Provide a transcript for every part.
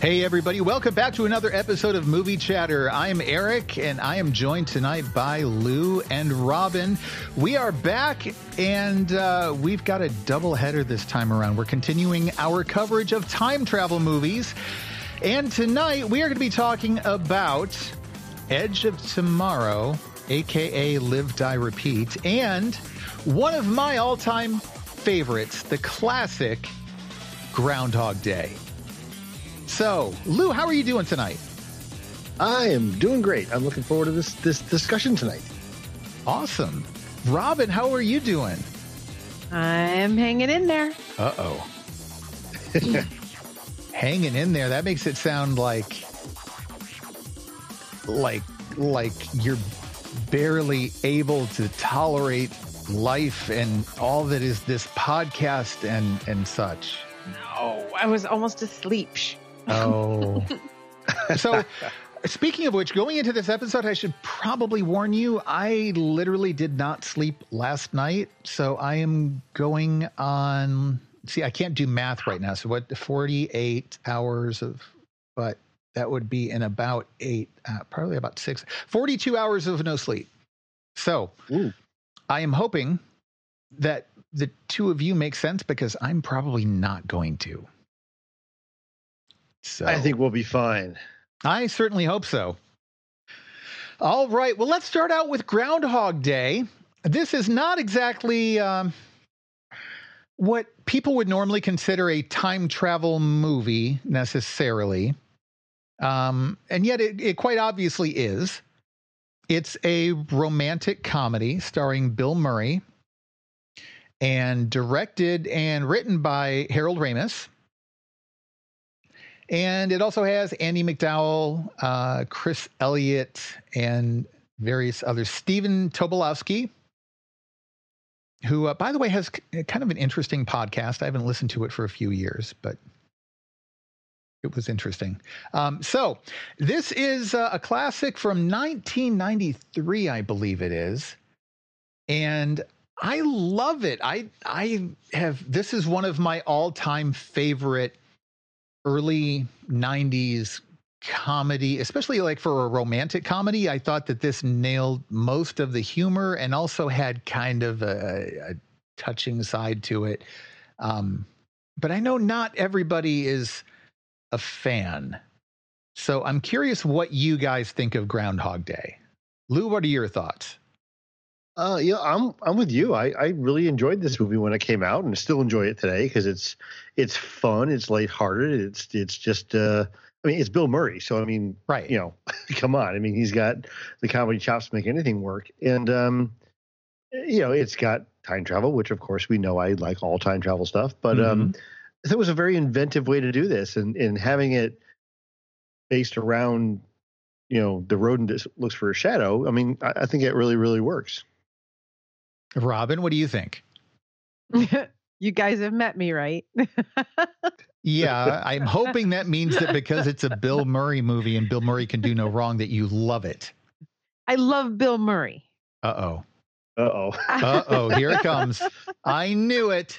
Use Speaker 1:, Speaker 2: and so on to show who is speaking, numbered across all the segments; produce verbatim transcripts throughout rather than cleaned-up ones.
Speaker 1: Hey, everybody. Welcome back to another episode of Movie Chatter. I'm Eric, and I am joined tonight by Lou and Robin. We are back, and uh, we've got a doubleheader this time around. We're continuing our coverage of time travel movies. And tonight, we are going to be talking about Edge of Tomorrow, a k a. Live, Die, Repeat, and one of my all-time favorites, the classic Groundhog Day. So, Lou, how are you doing tonight?
Speaker 2: I am doing great. I'm looking forward to this this discussion tonight.
Speaker 1: Awesome. Robin, how are you doing?
Speaker 3: I'm hanging in there.
Speaker 1: Uh-oh. Hanging in there. That makes it sound like like like you're barely able to tolerate life and all that is this podcast and and such.
Speaker 3: No, I was almost asleep.
Speaker 1: Oh. So, speaking of which, going into this episode, I should probably warn you, I literally did not sleep last night. So I am going on, see, I can't do math right now. So what, forty-eight hours of, but that would be in about eight, uh, probably about six, forty-two hours of no sleep. So Ooh. I am hoping that the two of you make sense because I'm probably not going to. So
Speaker 2: I think we'll be fine.
Speaker 1: I certainly hope so. All right. Well, let's start out with Groundhog Day. This is not exactly um, what people would normally consider a time travel movie necessarily. Um, and yet it, it quite obviously is. It's a romantic comedy starring Bill Murray and directed and written by Harold Ramis. And it also has Andie MacDowell, uh, Chris Elliott, and various others. Stephen Tobolowsky, who, uh, by the way, has kind of an interesting podcast. I haven't listened to it for a few years, but it was interesting. Um, so this is uh, a classic from nineteen ninety-three, I believe it is. And I love it. I I have, this is one of my all-time favorite early nineties comedy, especially like for a romantic comedy. I thought that this nailed most of the humor and also had kind of a, a touching side to it. Um, but I know not everybody is a fan. So I'm curious what you guys think of Groundhog Day. Lou, what are your thoughts?
Speaker 2: Uh, yeah, I'm I'm with you. I, I really enjoyed this movie when it came out, and still enjoy it today because it's it's fun, it's lighthearted, it's it's just uh, I mean, it's Bill Murray, so I mean,
Speaker 1: right? You
Speaker 2: know, come on. I mean, he's got the comedy chops to make anything work, and um, you know, it's got time travel, which of course we know I like all time travel stuff, but mm-hmm. um, it was a very inventive way to do this, and and having it based around, you know, the rodent that looks for a shadow. I mean, I, I think it really really works.
Speaker 1: Robin, what do you think?
Speaker 3: You guys have met me, right?
Speaker 1: Yeah, I'm hoping that means that because it's a Bill Murray movie and Bill Murray can do no wrong, that you love it.
Speaker 3: I love Bill Murray.
Speaker 1: Uh-oh.
Speaker 2: Uh-oh.
Speaker 1: Uh-oh, here it comes. I knew it.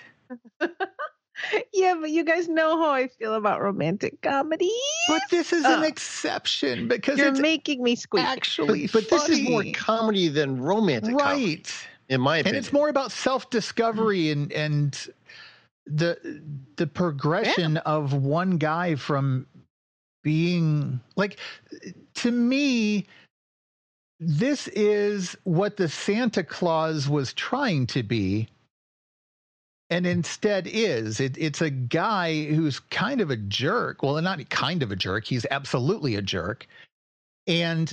Speaker 3: Yeah, but you guys know how I feel about romantic comedy.
Speaker 1: But this is uh, an exception because
Speaker 3: you're
Speaker 1: it's
Speaker 3: making me squeak.
Speaker 1: Actually,
Speaker 2: but, but this is more comedy than romantic
Speaker 1: right.
Speaker 2: comedy. In my opinion.
Speaker 1: And it's more about self-discovery and and the the progression yeah. of one guy from being like, to me, this is what the Santa Claus was trying to be and instead is. It, it's a guy who's kind of a jerk. Well, not kind of a jerk. He's absolutely a jerk. And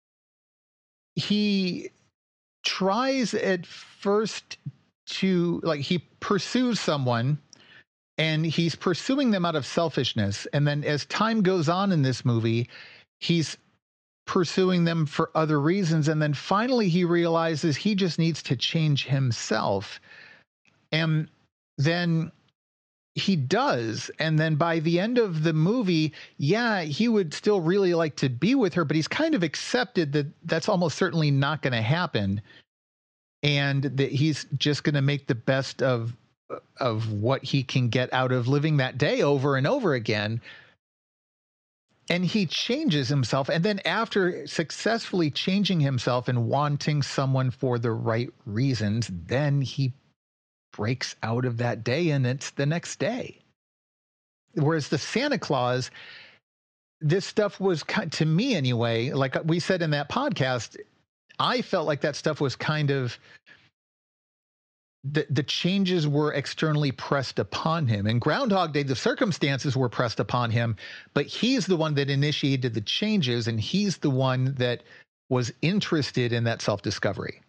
Speaker 1: he tries at first to, like, he pursues someone and he's pursuing them out of selfishness. And then as time goes on in this movie, he's pursuing them for other reasons. And then finally he realizes he just needs to change himself. And then he does. And then by the end of the movie, yeah, he would still really like to be with her, but he's kind of accepted that that's almost certainly not going to happen. And that he's just going to make the best of, of what he can get out of living that day over and over again. And he changes himself. And then after successfully changing himself and wanting someone for the right reasons, then he breaks out of that day and it's the next day. Whereas the Santa Claus, this stuff was, to me anyway, like we said in that podcast, I felt like that stuff was kind of, the, the changes were externally pressed upon him. In Groundhog Day, the circumstances were pressed upon him, but he's the one that initiated the changes, and he's the one that was interested in that self-discovery.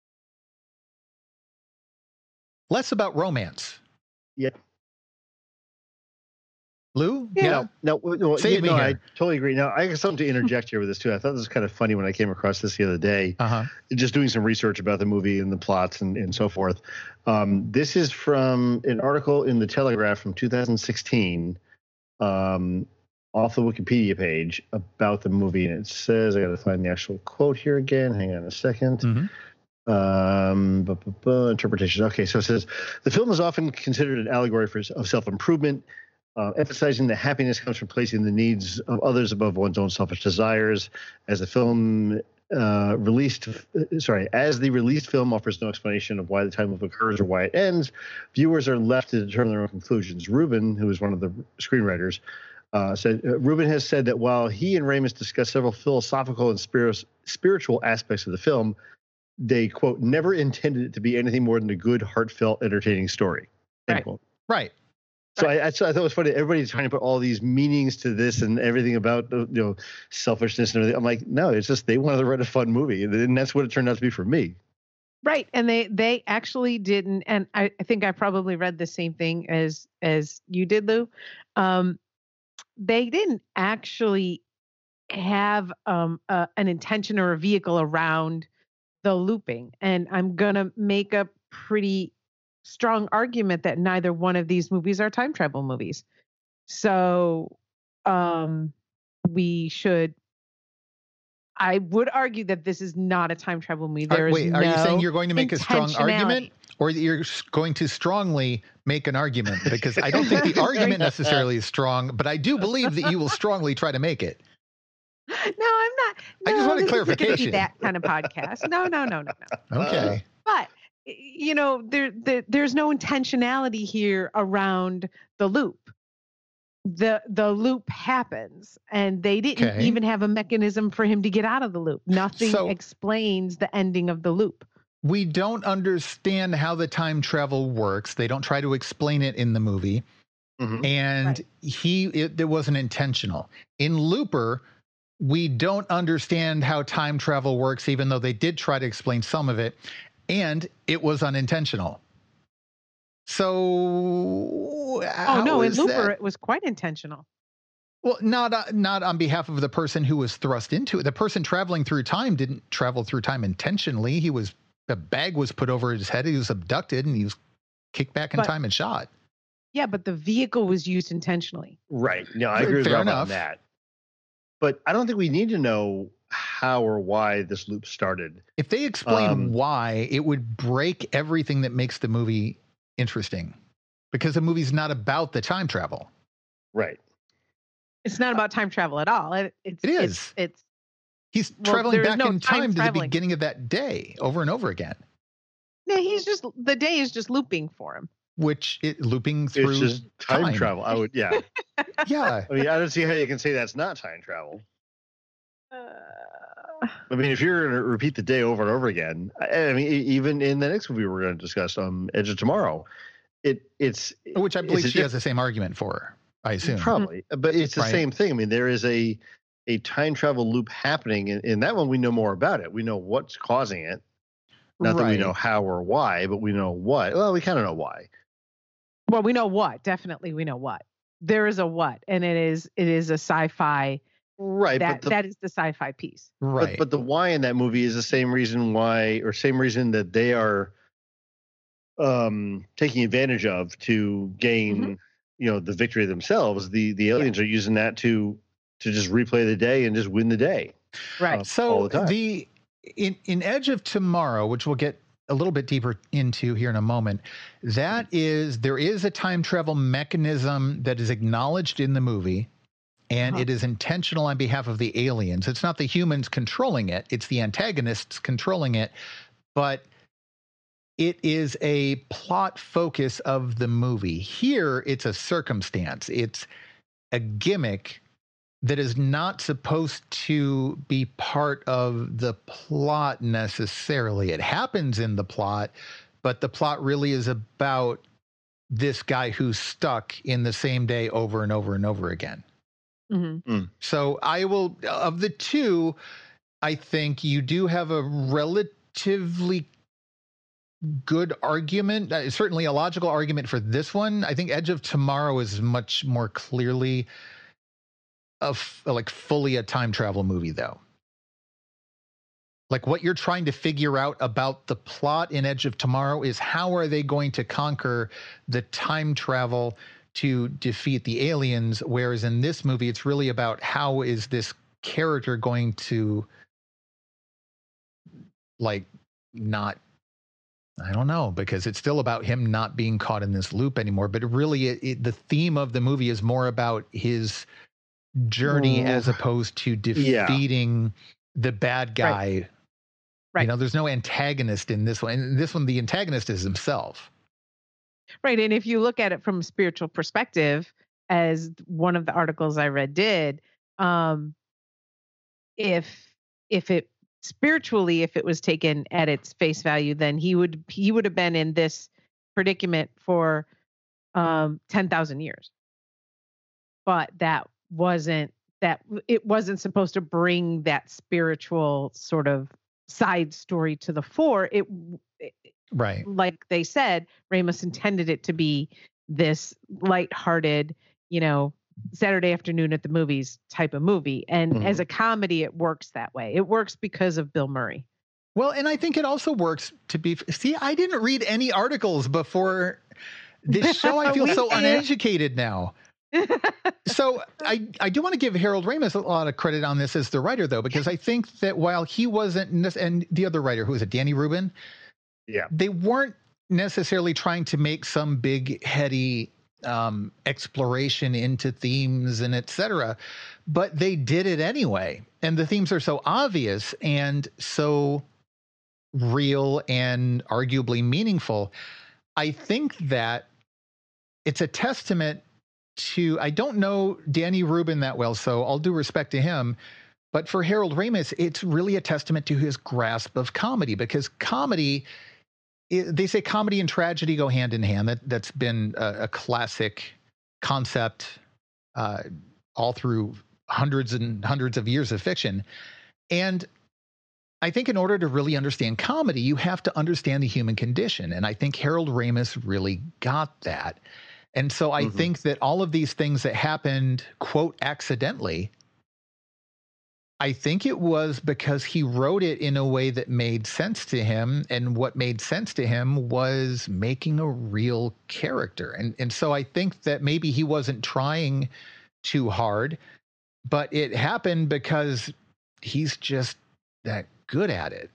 Speaker 1: Less about romance.
Speaker 2: Yeah.
Speaker 1: Lou?
Speaker 2: Yeah. No, no, no,
Speaker 1: Save
Speaker 2: you
Speaker 1: me
Speaker 2: know,
Speaker 1: here.
Speaker 2: I totally agree. Now, I got something to interject here with this, too. I thought this was kind of funny when I came across this the other day.
Speaker 1: Uh-huh.
Speaker 2: Just doing some research about the movie and the plots and, and so forth. Um, this is from an article in The Telegraph from two thousand sixteen um, off the Wikipedia page about the movie. And it says, I got to find the actual quote here again. Hang on a second.
Speaker 1: Mm-hmm.
Speaker 2: Um, bu- bu- bu- interpretation. Okay, so it says, the film is often considered an allegory for, of self-improvement, Uh, emphasizing that happiness comes from placing the needs of others above one's own selfish desires. As the film uh, released, sorry, as the released film offers no explanation of why the time loop occurs or why it ends, viewers are left to determine their own conclusions. Ruben, who is one of the screenwriters, uh, said uh, Ruben has said that while he and Ramis discussed several philosophical and spirit, spiritual aspects of the film, they, quote, never intended it to be anything more than a good, heartfelt, entertaining story. End
Speaker 3: Right.
Speaker 2: quote.
Speaker 1: Right.
Speaker 2: So I, I, so I thought it was funny. Everybody's trying to put all these meanings to this and everything about, you know, selfishness and everything. I'm like, no, it's just they wanted to write a fun movie, and that's what it turned out to be for me.
Speaker 3: Right. And they they actually didn't, and I, I think I probably read the same thing as as you did, Lou. Um, they didn't actually have um uh, an intention or a vehicle around the looping. And I'm gonna make a pretty strong argument that neither one of these movies are time travel movies. So um we should I would argue that this is not a time travel movie. There
Speaker 1: Are,
Speaker 3: is
Speaker 1: wait,
Speaker 3: no
Speaker 1: are you saying you're going to make a strong
Speaker 3: intentionality.
Speaker 1: argument, or that you're s- going to strongly make an argument? Because I don't think the argument necessarily is strong, but I do believe that you will strongly try to make it.
Speaker 3: No, I'm not.
Speaker 1: I just
Speaker 3: no,
Speaker 1: wanted
Speaker 3: this isn't gonna be
Speaker 1: clarification.
Speaker 3: That kind of podcast. No, no, no, no, no.
Speaker 1: Okay.
Speaker 3: But y- you know, there, there there's no intentionality here around the loop. The the loop happens, and they didn't
Speaker 1: Okay.
Speaker 3: even have a mechanism for him to get out of the loop. Nothing
Speaker 1: So-
Speaker 3: explains the ending of the loop.
Speaker 1: We don't understand how the time travel works. They don't try to explain it in the movie.
Speaker 2: Mhm.
Speaker 1: And
Speaker 3: Right.
Speaker 1: he, it, it wasn't intentional. In Looper, we don't understand how time travel works, even though they did try to explain some of it. And it was unintentional. So,
Speaker 3: Oh
Speaker 1: how
Speaker 3: no, in
Speaker 1: is
Speaker 3: Looper
Speaker 1: that-
Speaker 3: it was quite intentional.
Speaker 1: Well, not uh, not on behalf of the person who was thrust into it. The person traveling through time didn't travel through time intentionally. He was a bag was put over his head. He was abducted, and he was kicked back in
Speaker 3: But-
Speaker 1: time and shot.
Speaker 3: Yeah, but the vehicle was used intentionally.
Speaker 2: Right. No, I
Speaker 1: Fair-
Speaker 2: agree with
Speaker 1: fair
Speaker 2: Rob
Speaker 1: enough.
Speaker 2: on that. But I don't think we need to know how or why this loop started.
Speaker 1: If they explain
Speaker 2: Um,
Speaker 1: why, it would break everything that makes the movie interesting, because the movie's not about the time travel.
Speaker 2: Right.
Speaker 3: It's not about time travel at all. It, it's,
Speaker 1: It
Speaker 3: It's,
Speaker 1: is.
Speaker 3: it's
Speaker 1: He's
Speaker 3: Well,
Speaker 1: traveling
Speaker 3: there is
Speaker 1: back
Speaker 3: no
Speaker 1: in
Speaker 3: time
Speaker 1: time to the
Speaker 3: traveling.
Speaker 1: beginning of that day over and over again,
Speaker 3: yeah. He's just the day is just looping for him.
Speaker 1: which it looping through
Speaker 2: It's just time,
Speaker 1: time.
Speaker 2: travel. I would, yeah.
Speaker 1: Yeah.
Speaker 2: I mean, I don't see how you can say that's not time travel.
Speaker 3: Uh,
Speaker 2: I mean, if you're going to repeat the day over and over again, I, I mean, e- even in the next movie we're going to discuss, um, Edge of Tomorrow, it it's
Speaker 1: Which I
Speaker 2: it's
Speaker 1: believe
Speaker 2: a
Speaker 1: she
Speaker 2: diff-
Speaker 1: has the same argument for, I assume.
Speaker 2: probably, but it's the
Speaker 1: Right.
Speaker 2: same thing. I mean, there is a a time travel loop happening, and in that one we know more about it. We know what's causing it. Not that we
Speaker 1: Right.
Speaker 2: know how or why, but we know what. Well, we kind of know why.
Speaker 3: well, we know what. Definitely, we know what. There is a what, and it is it is a sci-fi.
Speaker 2: Right,
Speaker 3: That
Speaker 2: but the,
Speaker 3: that is the sci-fi piece.
Speaker 1: Right.
Speaker 2: But, but the why in that movie is the same reason why, or same reason that they are um, taking advantage of to gain,
Speaker 3: Mm-hmm.
Speaker 2: you know, the victory themselves. The the aliens are using that to to just replay the day and just win the day.
Speaker 3: Right.
Speaker 2: Uh, all
Speaker 1: So
Speaker 2: the time.
Speaker 1: the in in Edge of Tomorrow, which we'll get a little bit deeper into here in a moment, that is there is a time travel mechanism that is acknowledged in the movie, And
Speaker 3: Huh.
Speaker 1: it is intentional on behalf of the aliens. It's not the humans controlling it. It's the antagonists controlling it. But it is a plot focus of the movie. Here, it's a circumstance. It's a gimmick that is not supposed to be part of the plot necessarily. It happens in the plot, but the plot really is about this guy who's stuck in the same day over and over and over again.
Speaker 3: Mm-hmm.
Speaker 2: Mm.
Speaker 1: So I will, of the two, I think you do have a relatively good argument, uh, certainly a logical argument for this one. I think Edge of Tomorrow is much more clearly a f- like fully a time travel movie, though. Like what you're trying to figure out about the plot in Edge of Tomorrow is how are they going to conquer the time travel to defeat the aliens, whereas in this movie it's really about how is this character going to like not I don't know, because it's still about him not being caught in this loop anymore. But really, it, it, the theme of the movie is more about his journey
Speaker 2: Mm.
Speaker 1: as opposed to defeating the bad guy.
Speaker 3: Right. Right.
Speaker 1: You know, there's no antagonist in this one. In this one, the antagonist is himself.
Speaker 3: Right. And if you look at it from a spiritual perspective, as one of the articles I read did, um, if if it spiritually, if it was taken at its face value, then he would he would have been in this predicament for um, ten thousand years. But that wasn't that it wasn't supposed to bring that spiritual sort of side story to the fore. It, it
Speaker 1: Right.
Speaker 3: like they said, Ramos intended it to be this lighthearted, you know, Saturday afternoon at the movies type of movie. And
Speaker 2: Mhm.
Speaker 3: as a comedy, it works that way. It works because of Bill Murray.
Speaker 1: Well, and I think it also works to be. See, I didn't read any articles before this show. I feel
Speaker 3: We
Speaker 1: so
Speaker 3: did.
Speaker 1: uneducated now. So I, I do want to give Harold Ramis a lot of credit on this as the writer, though, because I think that while he wasn't, nec- and the other writer, who was it, Danny Rubin?
Speaker 2: Yeah.
Speaker 1: They weren't necessarily trying to make some big, heady um, exploration into themes and et cetera, but they did it anyway. And the themes are so obvious and so real and arguably meaningful. I think that it's a testament to, I don't know Danny Rubin that well, so all due respect to him, but for Harold Ramis, it's really a testament to his grasp of comedy, because comedy, it, they say comedy and tragedy go hand in hand. That, that's been a, a classic concept uh, all through hundreds and hundreds of years of fiction. And I think in order to really understand comedy, you have to understand the human condition. And I think Harold Ramis really got that. And so I
Speaker 2: Mhm.
Speaker 1: think that all of these things that happened, quote, accidentally, I think it was because he wrote it in a way that made sense to him. And what made sense to him was making a real character. And, and so I think that maybe he wasn't trying too hard, but it happened because he's just that good at it.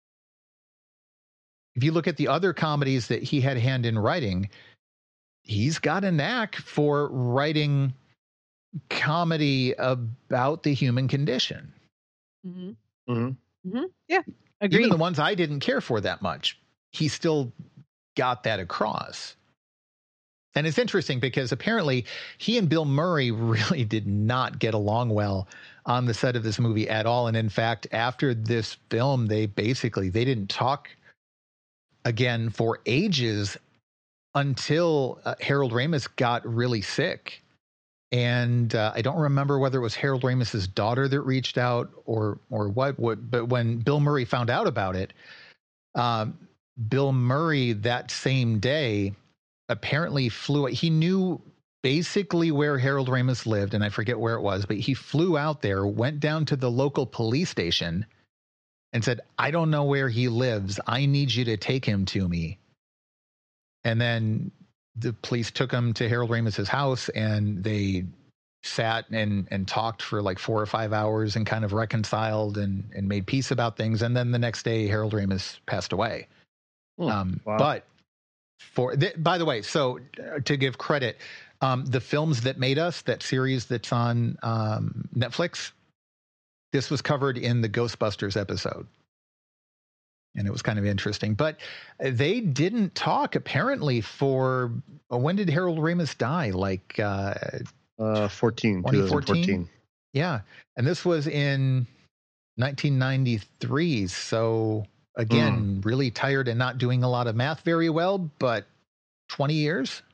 Speaker 1: If you look at the other comedies that he had hand in writing, he's got a knack for writing comedy about the human condition.
Speaker 3: Mm-hmm.
Speaker 2: Mhm.
Speaker 3: Mm-hmm. Yeah, agreed.
Speaker 1: Even the ones I didn't care for that much, he still got that across. And it's interesting because apparently he and Bill Murray really did not get along well on the set of this movie at all. And in fact, after this film, they basically, they didn't talk again for ages until uh, Harold Ramis got really sick. And uh, I don't remember whether it was Harold Ramis's daughter that reached out or or what, what but when Bill Murray found out about it, um, Bill Murray that same day apparently flew. He knew basically where Harold Ramis lived, and I forget where it was, but he flew out there, went down to the local police station and said, I don't know where he lives. I need you to take him to me. And then the police took him to Harold Ramis's house, and they sat and, and talked for like four or five hours and kind of reconciled and, and made peace about things. And then the next day, Harold Ramis passed away.
Speaker 2: Hmm.
Speaker 1: Um,
Speaker 2: Wow.
Speaker 1: But for, th- by the way, so uh, to give credit, Um, the Films That Made Us, that series that's on um, Netflix, this was covered in the Ghostbusters episode. And it was kind of interesting. But they didn't talk, apparently, for... Uh, when did Harold Ramis die? Like... Uh,
Speaker 2: uh, fourteen,
Speaker 1: twenty fourteen?
Speaker 2: twenty fourteen.
Speaker 1: Yeah. And this was in nineteen ninety-three. So, again, mm. really tired and not doing a lot of math very well, but twenty years?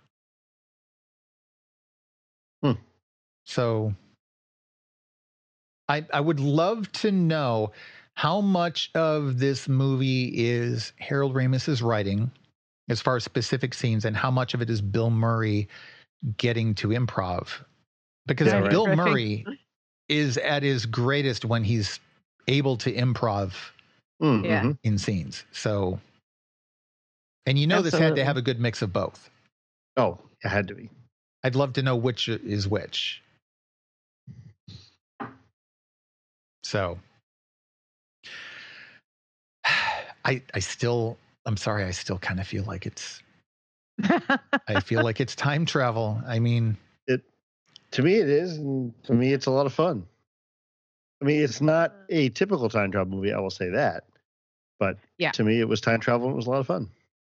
Speaker 2: Hmm.
Speaker 1: So I I would love to know how much of this movie is Harold Ramis's writing as far as specific scenes and how much of it is Bill Murray getting to improv. Because
Speaker 2: Yeah, right.
Speaker 1: Bill Murray is at his greatest when he's able to improv
Speaker 2: Mm,
Speaker 3: Yeah.
Speaker 2: mhm.
Speaker 1: in scenes. So, and you know this had to
Speaker 3: Absolutely.
Speaker 1: have a good mix of both.
Speaker 2: Oh, it had to be.
Speaker 1: I'd love to know which is which. So, I I still I'm sorry, I still kind of feel like it's I feel like it's time travel. I mean,
Speaker 2: It to me it is, and to me it's a lot of fun. I mean, it's not a typical time travel movie, I will say that. But
Speaker 3: Yeah.
Speaker 2: to me it was time travel and it was a lot of fun.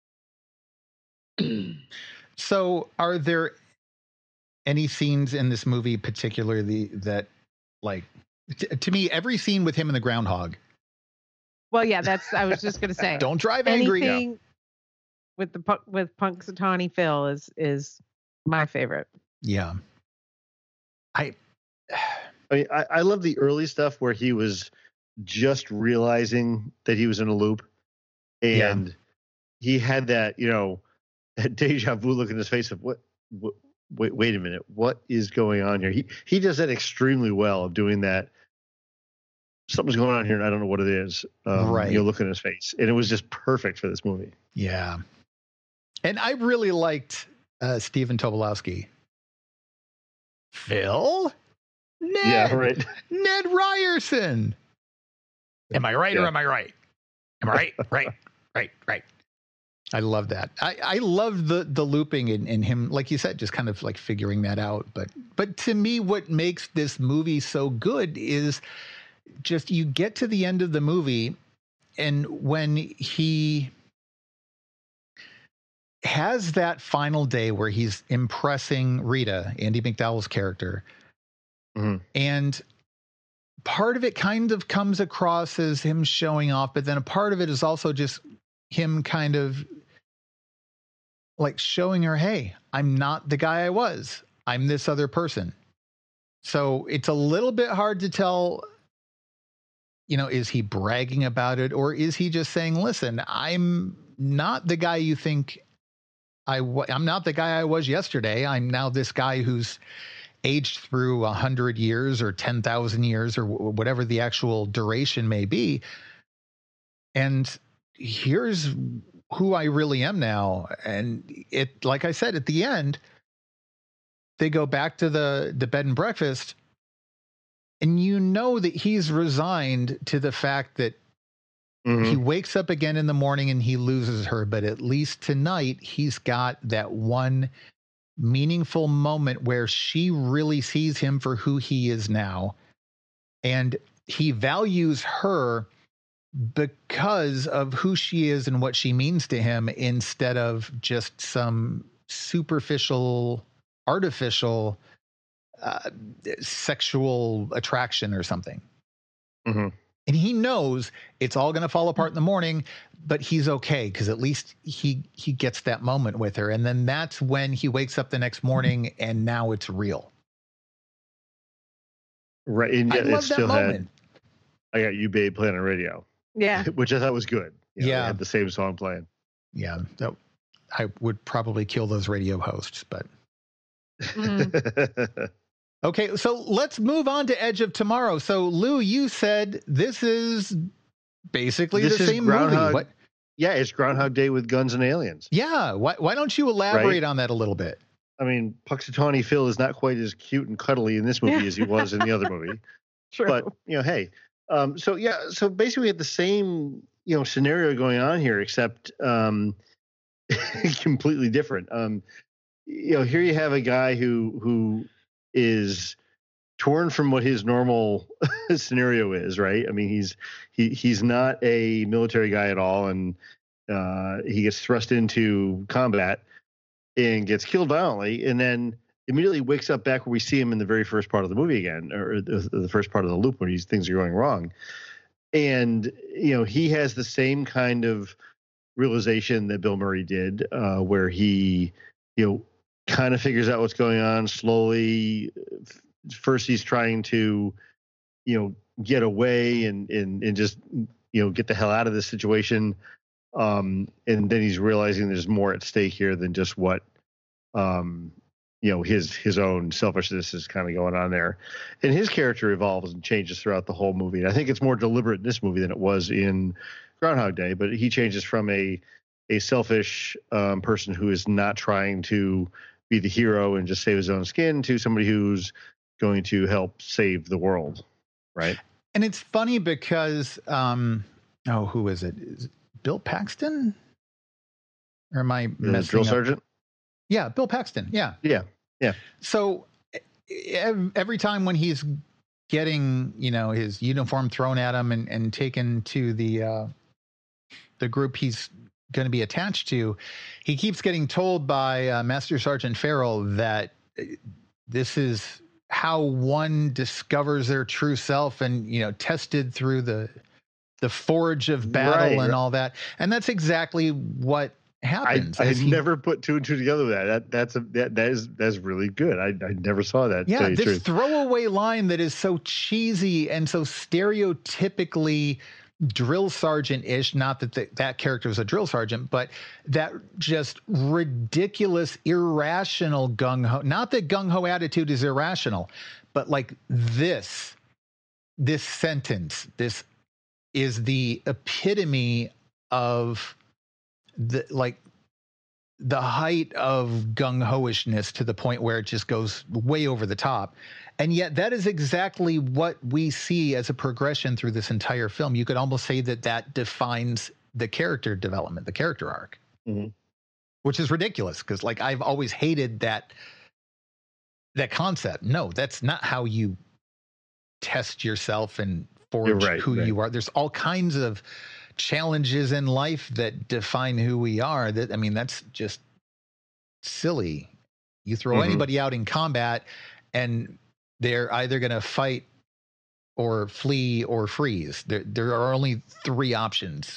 Speaker 1: so are there any scenes in this movie particularly that, like, t- to me, every scene with him and the groundhog,
Speaker 3: Well, yeah, that's. I was just gonna say.
Speaker 1: don't drive angry.
Speaker 3: Anything with the pu- with Punxsutawney Phil is is my favorite.
Speaker 1: Yeah. I,
Speaker 2: I mean, I, I love the early stuff where he was just realizing that he was in a loop, and
Speaker 1: Yeah.
Speaker 2: he had that, you know, that deja vu look in his face of what, what wait, wait a minute, what is going on here? He he does that extremely well of doing that. Something's going on here, and I don't know what it is. Um,
Speaker 1: Right.
Speaker 2: You know, look in his face, and it was just perfect for this movie.
Speaker 1: yeah. And I really liked uh, Stephen Tobolowsky. Phil? Ned.
Speaker 2: Yeah, right.
Speaker 1: Ned Ryerson. Am I right or
Speaker 2: Yeah.
Speaker 1: am I right? Am I right? Right, right, right. I love that. I, I love the the looping in, in him, like you said, just kind of like figuring that out. But but to me, what makes this movie so good is just you get to the end of the movie, and when he has that final day where he's impressing Rita, Andy McDowell's character,
Speaker 2: Mhm.
Speaker 1: and part of it kind of comes across as him showing off, but then a part of it is also just him kind of like showing her, hey, I'm not the guy I was. I'm this other person. So it's a little bit hard to tell, you know, is he bragging about it, or is he just saying, listen, I'm not the guy you think I was. I'm not the guy I was yesterday. I'm now this guy who's aged through a hundred years or ten thousand years or w- whatever the actual duration may be. And here's who I really am now. And it, like I said, at the end, they go back to the, the bed and breakfast, and you know that he's resigned to the fact that
Speaker 2: Mhm.
Speaker 1: he wakes up again in the morning and he loses her. But at least tonight, he's got that one meaningful moment where she really sees him for who he is now. And he values her because of who she is and what she means to him, instead of just some superficial, artificial uh, sexual attraction or something.
Speaker 2: Mhm.
Speaker 1: And he knows it's all going to fall apart in the morning, but he's okay because at least he he gets that moment with her. And then that's when he wakes up the next morning, and now it's real.
Speaker 2: Right. And
Speaker 1: I
Speaker 2: yet it
Speaker 1: love that
Speaker 2: still had
Speaker 1: moment.
Speaker 2: I Got You Babe playing on radio,
Speaker 3: Yeah.
Speaker 2: which I thought was good. You know,
Speaker 1: Yeah.
Speaker 2: they had the same song playing.
Speaker 1: Yeah, that, I would probably kill those radio hosts, but
Speaker 3: Mhm.
Speaker 1: okay. So let's move on to Edge of Tomorrow. So Lou, you said this is basically
Speaker 2: This
Speaker 1: the
Speaker 2: is
Speaker 1: same movie.
Speaker 2: Groundhog-
Speaker 1: What?
Speaker 2: Yeah, it's Groundhog Day with guns and aliens.
Speaker 1: Yeah. Why? Why don't you elaborate on that a little bit?
Speaker 2: I mean, Punxsutawney Phil is not quite as cute and cuddly in this movie
Speaker 3: Yeah.
Speaker 2: as he was in the other movie.
Speaker 3: True.
Speaker 2: But, you know, hey. Um, so, yeah, so basically we had the same, you know, scenario going on here, except um, completely different. Um, you know, here you have a guy who who is torn from what his normal scenario is, right? I mean, he's he he's not a military guy at all, and uh, he gets thrust into combat and gets killed violently, and then immediately wakes up back where we see him in the very first part of the movie again, or the, the first part of the loop when these things are going wrong. And you know, he has the same kind of realization that Bill Murray did, uh, where he, you know, kind of figures out what's going on slowly. First, he's trying to, you know, get away and and and just, you know, get the hell out of this situation. Um, and then he's realizing there's more at stake here than just what, um, you know, his his own selfishness is kind of going on there. And his character evolves and changes throughout the whole movie. And I think it's more deliberate in this movie than it was in Groundhog Day. But he changes from a a selfish um, person who is not trying to be the hero and just save his own skin to somebody who's going to help save the world, right?
Speaker 1: And it's funny because, um, oh, who is it? Is it Bill Paxton? Or am I
Speaker 2: The
Speaker 1: messing
Speaker 2: drill
Speaker 1: up?
Speaker 2: sergeant?
Speaker 1: Yeah, Bill Paxton. Yeah.
Speaker 2: Yeah. Yeah.
Speaker 1: So ev- every time when he's getting, you know, his uniform thrown at him and, and taken to the uh, the group he's going to be attached to, he keeps getting told by uh, Master Sergeant Farrell that this is how one discovers their true self, and, you know, tested through the the forge of battle
Speaker 2: Right,
Speaker 1: and
Speaker 2: right.
Speaker 1: all that. And that's exactly what
Speaker 2: I,
Speaker 1: happens.
Speaker 2: I
Speaker 1: as he-
Speaker 2: never put two and two together with that. That that's a that, that is that's really good. I, I never saw that. to
Speaker 1: Yeah,
Speaker 2: tell you the
Speaker 1: this
Speaker 2: truth.
Speaker 1: throwaway line that is so cheesy and so stereotypically drill sergeant-ish, not that the, that character was a drill sergeant, but that just ridiculous, irrational gung-ho. Not that gung-ho attitude is irrational, but like this, this sentence, this is the epitome of the, like, the height of gung-ho-ishness to the point where it just goes way over the top. And yet that is exactly what we see as a progression through this entire film. You could almost say that that defines the character development, the character arc,
Speaker 2: Mhm.
Speaker 1: which is ridiculous because, like, I've always hated that that concept. No, that's not how you test yourself and forge
Speaker 2: You're right,
Speaker 1: who
Speaker 2: right.
Speaker 1: you are. There's all kinds of challenges in life that define who we are. That, I mean, that's just silly. You throw
Speaker 2: Mhm.
Speaker 1: anybody out in combat and they're either going to fight or flee or freeze. There, there are only three options.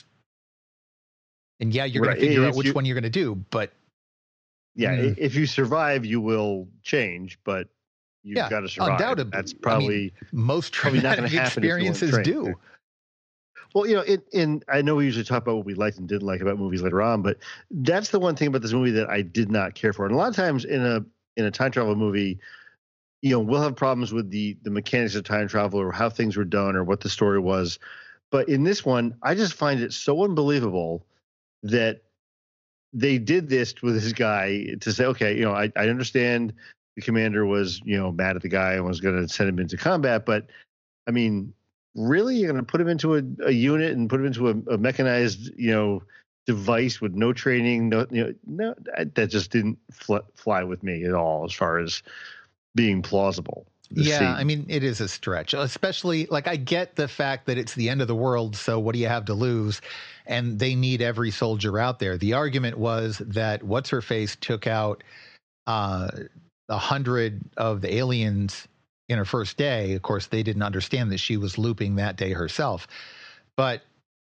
Speaker 1: And yeah, you're
Speaker 2: Right.
Speaker 1: going to figure
Speaker 2: If
Speaker 1: out which
Speaker 2: you-
Speaker 1: one you're going to do, but
Speaker 2: Yeah,
Speaker 1: Mm.
Speaker 2: i- if you survive, you will change, but you've
Speaker 1: Yeah,
Speaker 2: got to survive.
Speaker 1: undoubtedly.
Speaker 2: That's
Speaker 1: I mean,
Speaker 2: probably
Speaker 1: most
Speaker 2: Probably not gonna
Speaker 1: traumatic
Speaker 2: happen if you weren't
Speaker 1: experiences
Speaker 2: trained.
Speaker 1: do.
Speaker 2: well, you know. In, in I know we usually talk about what we liked and didn't like about movies later on, but that's the one thing about this movie that I did not care for. And a lot of times in a in a time travel movie, you know, we'll have problems with the the mechanics of time travel or how things were done or what the story was. But in this one, I just find it so unbelievable that they did this with this guy to say, okay, you know, I, I understand the commander was, you know, mad at the guy and was going to send him into combat, but I mean, really, you're going to put him into a, a unit and put him into a, a mechanized, you know, device with no training, no, you know, no, that, that just didn't fl- fly with me at all as far as being plausible. The
Speaker 1: Yeah,
Speaker 2: scene.
Speaker 1: I mean, it is a stretch, especially like I get the fact that it's the end of the world. So what do you have to lose? And they need every soldier out there. The argument was that what's her face took out uh, a hundred of the aliens in her first day. Of course, they didn't understand that she was looping that day herself. But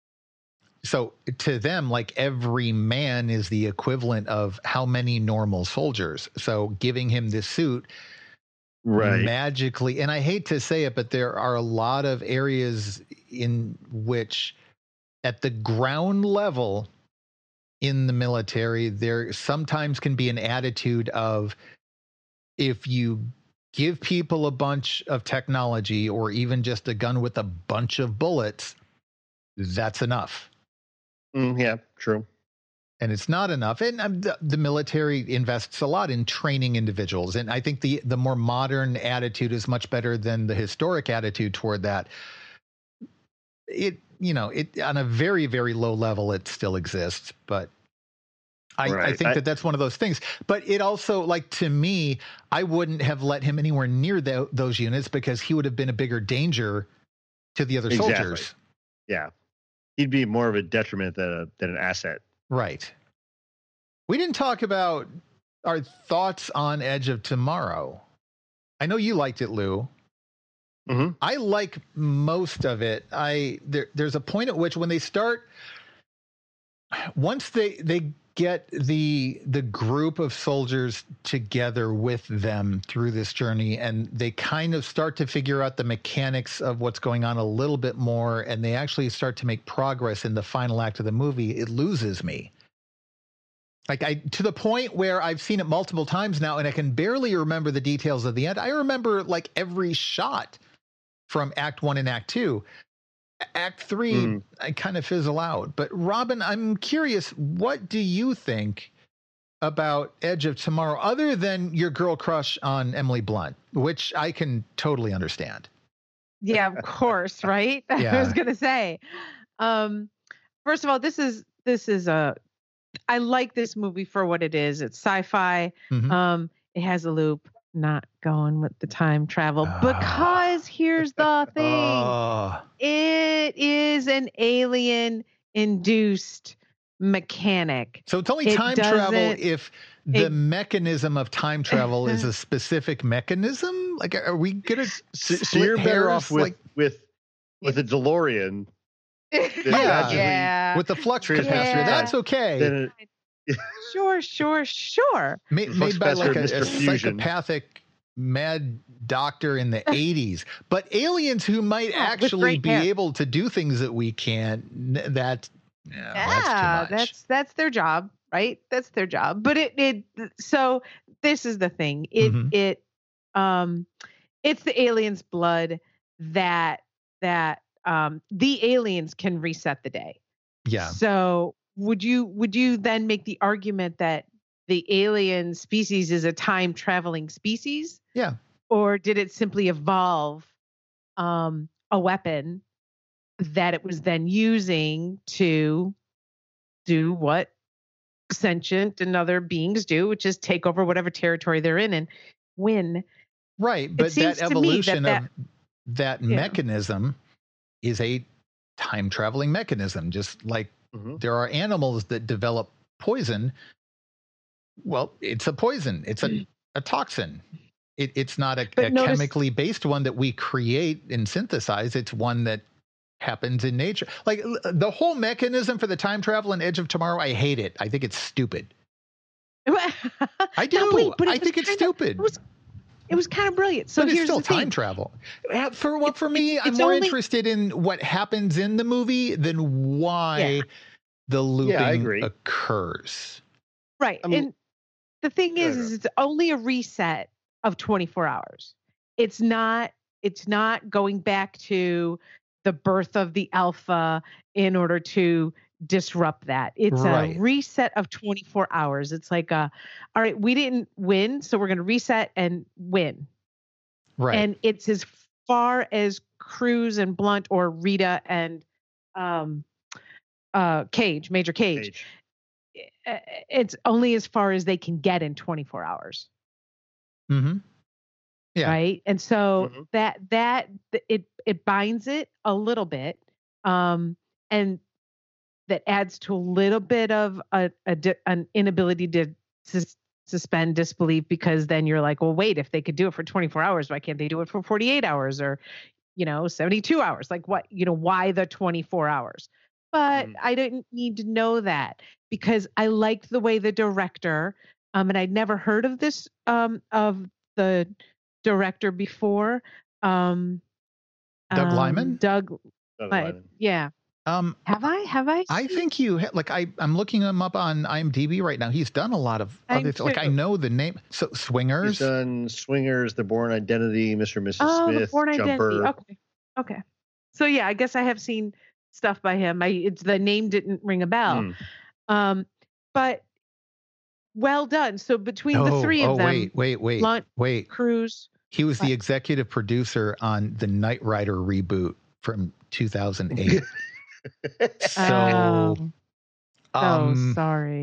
Speaker 1: so to them, like every man is the equivalent of how many normal soldiers. So giving him this suit
Speaker 2: right.
Speaker 1: magically, and I hate to say it, but there are a lot of areas in which at the ground level in the military, there sometimes can be an attitude of if you give people a bunch of technology or even just a gun with a bunch of bullets, that's enough.
Speaker 2: Mm, yeah, true.
Speaker 1: And it's not enough. And um, the, the military invests a lot in training individuals. And I think the, the more modern attitude is much better than the historic attitude toward that. It, you know, it on a very, very low level, it still exists. But I,
Speaker 2: Right.
Speaker 1: I think
Speaker 2: I-
Speaker 1: that that's one of those things. But it also, like, to me, I wouldn't have let him anywhere near tho- those units because he would have been a bigger danger to the other
Speaker 2: Exactly.
Speaker 1: soldiers.
Speaker 2: Yeah. He'd be more of a detriment than a, than an asset.
Speaker 1: Right. We didn't talk about our thoughts on Edge of Tomorrow. I know you liked it, Lou.
Speaker 2: Mm-hmm.
Speaker 1: I like most of it. I there, there's a point at which when they start, once they they get the the group of soldiers together with them through this journey, and they kind of start to figure out the mechanics of what's going on a little bit more, and they actually start to make progress in the final act of the movie, it loses me. Like I to the point where I've seen it multiple times now, and I can barely remember the details of the end. I remember like every shot from Act One and Act Two. Act Three, mm. I kind of fizzle out. But Robin, I'm curious, what do you think about Edge of Tomorrow, other than your girl crush on Emily Blunt, which I can totally understand?
Speaker 3: Yeah, of course, right?
Speaker 1: Yeah.
Speaker 3: I was gonna say. Um, first of all, this is this is a. I like this movie for what it is. It's sci-fi.
Speaker 1: Mm-hmm.
Speaker 3: Um, it has a loop. Not going with the time travel because here's the thing.
Speaker 1: Oh.
Speaker 3: It is an alien induced mechanic.
Speaker 1: So it's only
Speaker 3: It
Speaker 1: time travel
Speaker 3: doesn't-
Speaker 1: if the
Speaker 3: it-
Speaker 1: mechanism of time travel is a specific mechanism? Like, are we gonna
Speaker 2: So, so
Speaker 1: split
Speaker 2: you're better
Speaker 1: hairs,
Speaker 2: off with
Speaker 1: like,
Speaker 2: with with a DeLorean
Speaker 1: Yeah.
Speaker 2: magically-
Speaker 3: yeah.
Speaker 1: with the flux
Speaker 2: Trans-
Speaker 1: capacitor?
Speaker 3: Yeah.
Speaker 1: That's okay.
Speaker 2: than it,
Speaker 3: Sure, sure, sure.
Speaker 1: Ma-
Speaker 2: Flux
Speaker 1: made by like a,
Speaker 2: capacitor,
Speaker 1: a
Speaker 2: Mister Fusion.
Speaker 1: psychopathic mad doctor in the eighties. But aliens who might
Speaker 3: Yeah, with
Speaker 1: actually
Speaker 3: great
Speaker 1: be
Speaker 3: hair.
Speaker 1: able to do things that we can't, n- that, yeah,
Speaker 3: Yeah,
Speaker 1: that's too much.
Speaker 3: that's that's their job, right? That's their job. But it it so this is the thing. It
Speaker 1: Mhm.
Speaker 3: it um it's the aliens' blood that that um the aliens can reset the day.
Speaker 1: Yeah.
Speaker 3: So would you would you then make the argument that the alien species is a time traveling species?
Speaker 1: Yeah.
Speaker 3: Or did it simply evolve um, a weapon that it was then using to do what sentient and other beings do, which is take over whatever territory they're in and win?
Speaker 1: Right. But
Speaker 3: seems
Speaker 1: that
Speaker 3: to me that
Speaker 1: evolution
Speaker 3: that-
Speaker 1: of that
Speaker 3: Yeah.
Speaker 1: mechanism is a time traveling mechanism, just like
Speaker 2: Mhm.
Speaker 1: there are animals that develop poison. Well, it's a poison. It's a, a toxin. It, it's not a,
Speaker 3: But
Speaker 1: a
Speaker 3: notice-
Speaker 1: chemically based one that we create and synthesize. It's one that happens in nature. Like l- the whole mechanism for the time travel in Edge of Tomorrow, I hate it. I think it's stupid. I do.
Speaker 3: No, wait, but it
Speaker 1: I
Speaker 3: was
Speaker 1: think it's
Speaker 3: kinda-
Speaker 1: stupid.
Speaker 3: It was it was kind of brilliant. So
Speaker 1: but it's
Speaker 3: here's
Speaker 1: still
Speaker 3: the thing.
Speaker 1: time travel. Uh, For what
Speaker 3: It's-
Speaker 1: for me,
Speaker 3: it's-
Speaker 1: I'm
Speaker 3: it's
Speaker 1: more
Speaker 3: only-
Speaker 1: interested in what happens in the movie than why
Speaker 3: Yeah.
Speaker 1: the looping
Speaker 2: Yeah, I agree.
Speaker 1: occurs.
Speaker 3: Right.
Speaker 2: I mean-
Speaker 3: and the thing
Speaker 2: Go
Speaker 3: is,
Speaker 2: ahead.
Speaker 3: is it's only a reset of twenty-four hours. It's not it's not going back to the birth of the alpha in order to disrupt that. It's
Speaker 1: Right.
Speaker 3: a reset of twenty-four hours. It's like a, all right, we didn't win, so we're going to reset and win.
Speaker 1: Right.
Speaker 3: And it's as far as Cruz and Blunt or Rita and um uh Cage, Major Cage.
Speaker 2: Age.
Speaker 3: uh, It's only as far as they can get in twenty-four hours.
Speaker 1: mm-hmm. Yeah.
Speaker 3: Right. And so
Speaker 2: Mhm.
Speaker 3: that that th- it it binds it a little bit. Um and that adds to a little bit of a, a di- an inability to sus- suspend disbelief, because then you're like, well, wait, if they could do it for twenty-four hours, why can't they do it for forty-eight hours or, you know, seventy-two hours? Like what, you know, why the twenty-four hours? But
Speaker 2: Mhm.
Speaker 3: I didn't need to know that because I liked the way the director, um, and I'd never heard of this, um, of the director before. Um,
Speaker 1: Doug
Speaker 3: um,
Speaker 1: Liman?
Speaker 3: Doug,
Speaker 2: Doug
Speaker 3: Li-
Speaker 2: Liman.
Speaker 3: yeah.
Speaker 1: Um,
Speaker 3: Have I? Have I?
Speaker 1: I
Speaker 3: seen-
Speaker 1: think you ha- like I I'm looking him up on IMDb right now. He's done a lot of
Speaker 3: I
Speaker 1: other th- like I
Speaker 3: too.
Speaker 1: know the name. So
Speaker 2: He's
Speaker 1: Swingers.
Speaker 2: done Swingers, The Bourne Identity, Mister and Missus
Speaker 3: Oh,
Speaker 2: Smith,
Speaker 3: the Born
Speaker 2: Jumper.
Speaker 3: Identity. Okay. Okay. So yeah, I guess I have seen stuff by him. I it's the name didn't ring a bell.
Speaker 2: Mm.
Speaker 3: Um, but well done. So between
Speaker 1: oh,
Speaker 3: the three of
Speaker 1: oh,
Speaker 3: them,
Speaker 1: wait, wait, wait,
Speaker 3: Blunt,
Speaker 1: wait.
Speaker 3: Cruz.
Speaker 1: He was the
Speaker 3: What?
Speaker 1: executive producer on the Knight Rider reboot from two thousand eight. so,
Speaker 3: Oh, so
Speaker 1: um,
Speaker 3: sorry.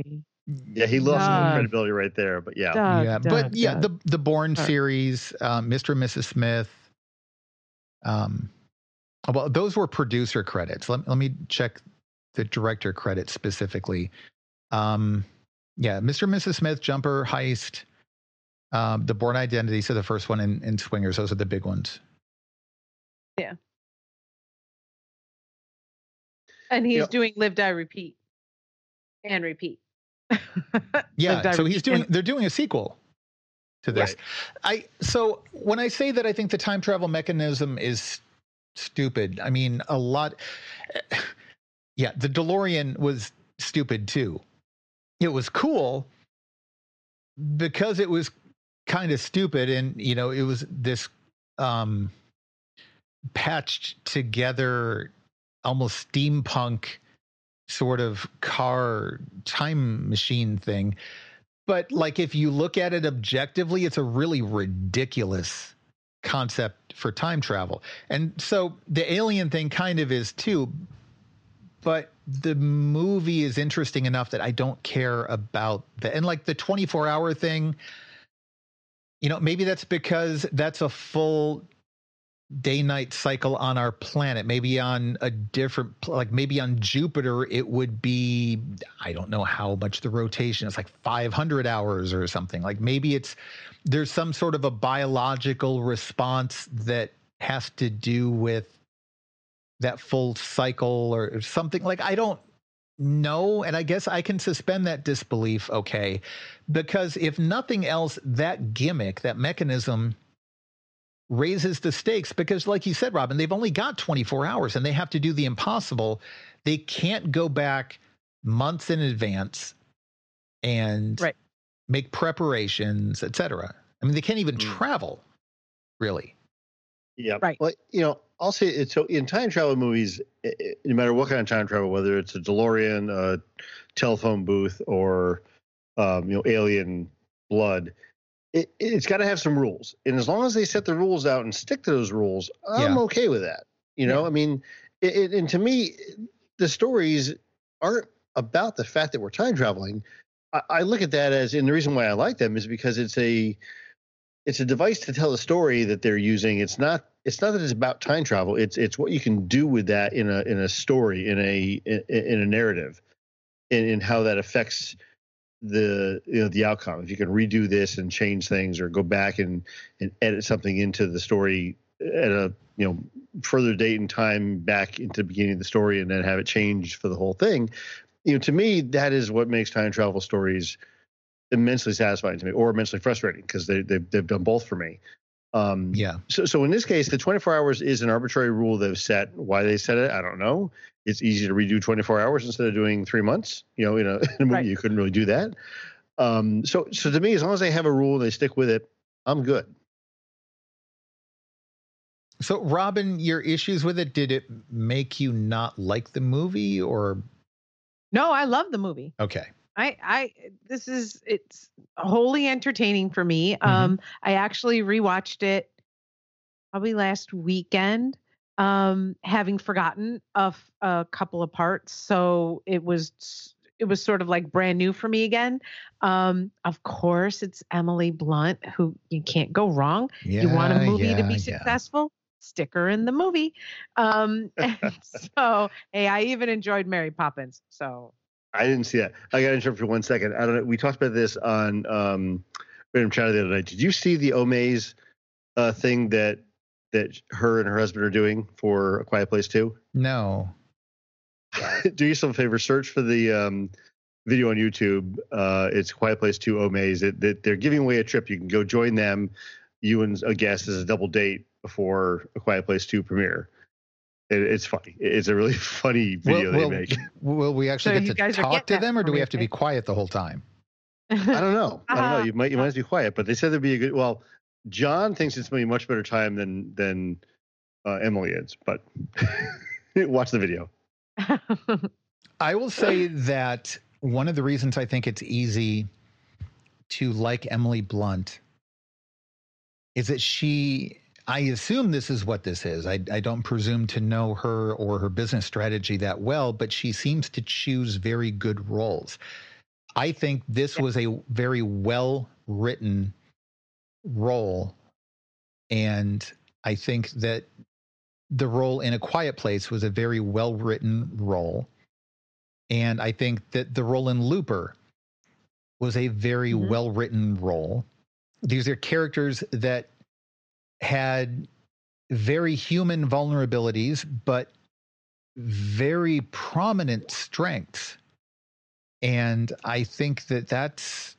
Speaker 2: Yeah, he lost
Speaker 3: Doug.
Speaker 2: some credibility right there, but yeah.
Speaker 3: Doug,
Speaker 1: yeah,
Speaker 3: Doug,
Speaker 1: but yeah,
Speaker 3: Doug.
Speaker 1: the the Bourne
Speaker 3: Doug.
Speaker 1: series, um, Mister and Missus Smith. Um, well, those were producer credits. Let, let me check the director credits specifically. Um, yeah, Mister and Missus Smith, Jumper, Heist, um, The Bourne Identity. So the first one in, in Swingers. Those are the big ones.
Speaker 3: Yeah. And he's
Speaker 2: Yep.
Speaker 3: doing Live, Die, Repeat. And repeat.
Speaker 1: Yeah,
Speaker 3: Live, Die,
Speaker 1: so he's
Speaker 3: Repeat.
Speaker 1: doing.
Speaker 3: And-
Speaker 1: They're doing a sequel to this.
Speaker 2: Right.
Speaker 1: I so when I say that I think the time travel mechanism is stupid, I mean a lot. Yeah, the DeLorean was stupid too. It was cool because it was kind of stupid, and you know it was this um, patched together, almost steampunk sort of car time machine thing. But like if you look at it objectively, it's a really ridiculous concept for time travel. And so the alien thing kind of is too, but the movie is interesting enough that I don't care about that. And like the twenty-four hour thing, you know, maybe that's because that's a full day night cycle on our planet. Maybe on a different, like maybe on Jupiter, it would be, I don't know how much the rotation is, like five hundred hours or something. Like maybe it's, there's some sort of a biological response that has to do with that full cycle or something. Like, I don't know. And I guess I can suspend that disbelief. Okay. Because if nothing else, that gimmick, that mechanism raises the stakes, because like you said, Robin, they've only got twenty-four hours and they have to do the impossible. They can't go back months in advance and
Speaker 3: right.
Speaker 1: make preparations, et cetera. I mean, they can't even mm. travel, really.
Speaker 2: Yeah.
Speaker 3: Right.
Speaker 2: Well, you know, I'll say it. So in time travel movies, it, no matter what kind of time travel, whether it's a DeLorean, a telephone booth, or um, you know, alien blood, It, it's got to have some rules. And as long as they set the rules out and stick to those rules, I'm
Speaker 1: yeah.
Speaker 2: okay with that. You know, yeah. I mean, it, it, and to me, the stories aren't about the fact that we're time traveling. I, I look at that as, and the reason why I like them is because it's a, it's a device to tell a story that they're using. It's not, it's not that it's about time travel. It's, it's what you can do with that in a, in a story, in a, in, in a narrative, and, and how that affects the you know the outcome. If you can redo this and change things, or go back and, and edit something into the story at a you know further date and time back into the beginning of the story, and then have it changed for the whole thing, you know, to me that is what makes time travel stories immensely satisfying to me, or immensely frustrating, because they they've, they've done both for me. Um,
Speaker 1: yeah.
Speaker 2: So so in this case, the twenty-four hours is an arbitrary rule they've set. Why they set it, I don't know. It's easy to redo twenty-four hours instead of doing three months. You know, in a, in a movie, right. You couldn't really do that. Um, so, so to me, as long as they have a rule and they stick with it, I'm good.
Speaker 1: So, Robin, your issues with it, did it make you not like the movie, or?
Speaker 3: No, I love the movie.
Speaker 1: Okay.
Speaker 3: I, I, this is, it's wholly entertaining for me. Mm-hmm. Um, I actually rewatched it probably last weekend. Um, having forgotten of a couple of parts. So it was, it was sort of like brand new for me again. Um, of course it's Emily Blunt, who you can't go wrong.
Speaker 1: Yeah,
Speaker 3: you want a movie
Speaker 1: yeah,
Speaker 3: to be
Speaker 1: yeah.
Speaker 3: successful, stick her in the movie. Um, and so, hey, I even enjoyed Mary Poppins. So
Speaker 2: I didn't see that. I got to interrupt for one second. I don't know. We talked about this on, um, Random Channel the other night. Did you see the Omaze, uh, thing that, that her and her husband are doing for A Quiet Place two?
Speaker 1: No.
Speaker 2: Do yourself a favor, search for the um, video on YouTube. Uh, it's Quiet Place two Omaze. It, it, they're giving away a trip. You can go join them, you and a guest, as a double date before A Quiet Place two premiere. It, it's funny. It's a really funny video
Speaker 1: will,
Speaker 2: they
Speaker 1: will,
Speaker 2: make.
Speaker 1: Will we actually
Speaker 3: so
Speaker 1: get to talk to them, or do we have to be quiet the whole time?
Speaker 2: I don't know. I don't know. You might you might have to be quiet, but they said there'd be a good. Well, John thinks it's going to be a much better time than than uh, Emily is, but watch the video.
Speaker 1: I will say that one of the reasons I think it's easy to like Emily Blunt is that she, I assume this is what this is. I, I don't presume to know her or her business strategy that well, but she seems to choose very good roles. I think this
Speaker 3: Yeah.
Speaker 1: was a very well written role, and I think that the role in A Quiet Place was a very well written role, and I think that the role in Looper was a very
Speaker 3: Mhm.
Speaker 1: well written role. These are characters that had very human vulnerabilities, but very prominent strengths. And I think that that's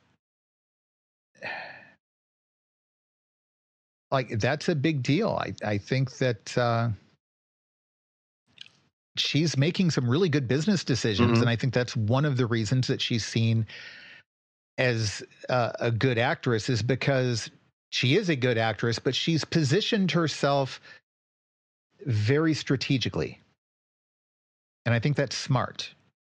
Speaker 1: like, that's a big deal. I, I think that uh, she's making some really good business decisions.
Speaker 2: Mhm.
Speaker 1: And I think that's one of the reasons that she's seen as uh, a good actress, is because she is a good actress, but she's positioned herself very strategically. And I think that's smart.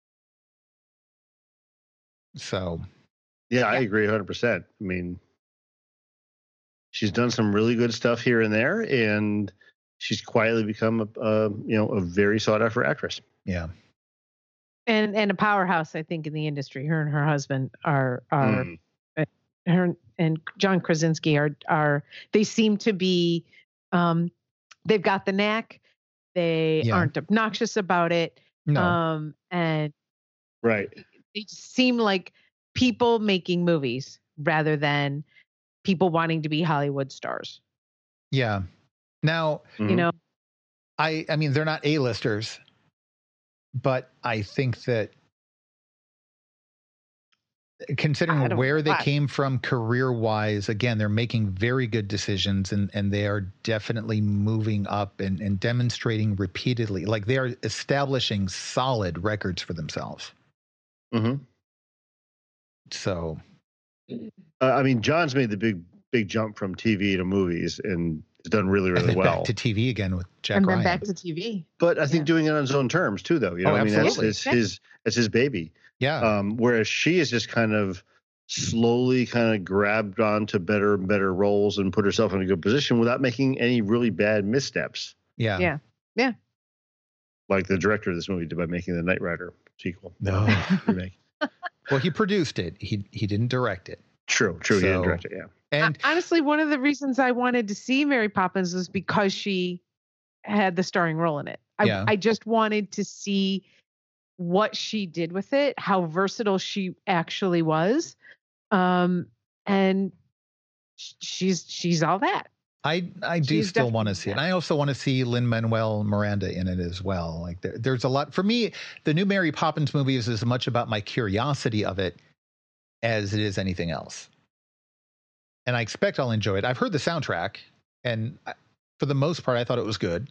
Speaker 1: So,
Speaker 2: Yeah, I
Speaker 3: Yeah.
Speaker 2: agree one hundred percent. I mean, she's done some really good stuff here and there, and she's quietly become a, a you know a very sought after actress.
Speaker 1: yeah.
Speaker 3: And and a powerhouse, I think, in the industry. Her and her husband are are
Speaker 2: Mm.
Speaker 3: uh, her and John Krasinski are are they seem to be um they've got the knack. They
Speaker 1: Yeah.
Speaker 3: aren't obnoxious about it.
Speaker 1: No.
Speaker 3: Um and
Speaker 2: Right.
Speaker 3: they just seem like people making movies rather than people wanting to be Hollywood stars.
Speaker 1: Yeah. Now,
Speaker 3: You
Speaker 2: Mhm.
Speaker 3: know,
Speaker 1: I I mean, they're not A-listers, but I think that
Speaker 3: I
Speaker 1: considering
Speaker 3: don't
Speaker 1: where
Speaker 3: know
Speaker 1: they
Speaker 3: why.
Speaker 1: came from career-wise, again, they're making very good decisions, and and they are definitely moving up and, and demonstrating repeatedly. Like, they are establishing solid records for themselves.
Speaker 2: Mhm.
Speaker 1: So,
Speaker 2: Uh, I mean, John's made the big big jump from T V to movies and has done really
Speaker 1: and
Speaker 2: really
Speaker 1: then
Speaker 2: well.
Speaker 1: back to T V again with Jack
Speaker 3: and
Speaker 1: Ryan.
Speaker 3: then back to T V.
Speaker 2: But I think
Speaker 3: Yeah.
Speaker 2: doing it on his own terms too, though. You know,
Speaker 1: Oh,
Speaker 2: I mean, that's
Speaker 1: absolutely.
Speaker 2: it's his that's his baby.
Speaker 1: Yeah.
Speaker 2: Um, whereas she is just kind of slowly kind of grabbed onto better and better roles and put herself in a good position without making any really bad missteps,
Speaker 1: yeah.
Speaker 3: Yeah. Yeah.
Speaker 2: like the director of this movie did by making the Knight Rider sequel
Speaker 1: No.
Speaker 2: remake.
Speaker 1: Well, he produced it. He he didn't direct it.
Speaker 2: True, true. He didn't
Speaker 1: So-
Speaker 2: direct it. Yeah.
Speaker 1: And
Speaker 3: Honestly, one of the reasons I wanted to see Mary Poppins was because she had the starring role in it. I,
Speaker 1: Yeah.
Speaker 3: I just wanted to see what she did with it, how versatile she actually was. Um, and sh- she's she's all that.
Speaker 1: I I do
Speaker 3: She's
Speaker 1: still want to
Speaker 3: definitely
Speaker 1: see it.
Speaker 3: that.
Speaker 1: And I also want to see Lin-Manuel Miranda in it as well. Like, there, there's a lot for me. The new Mary Poppins movie is as much about my curiosity of it as it is anything else. And I expect I'll enjoy it. I've heard the soundtrack, and I, for the most part, I thought it was good.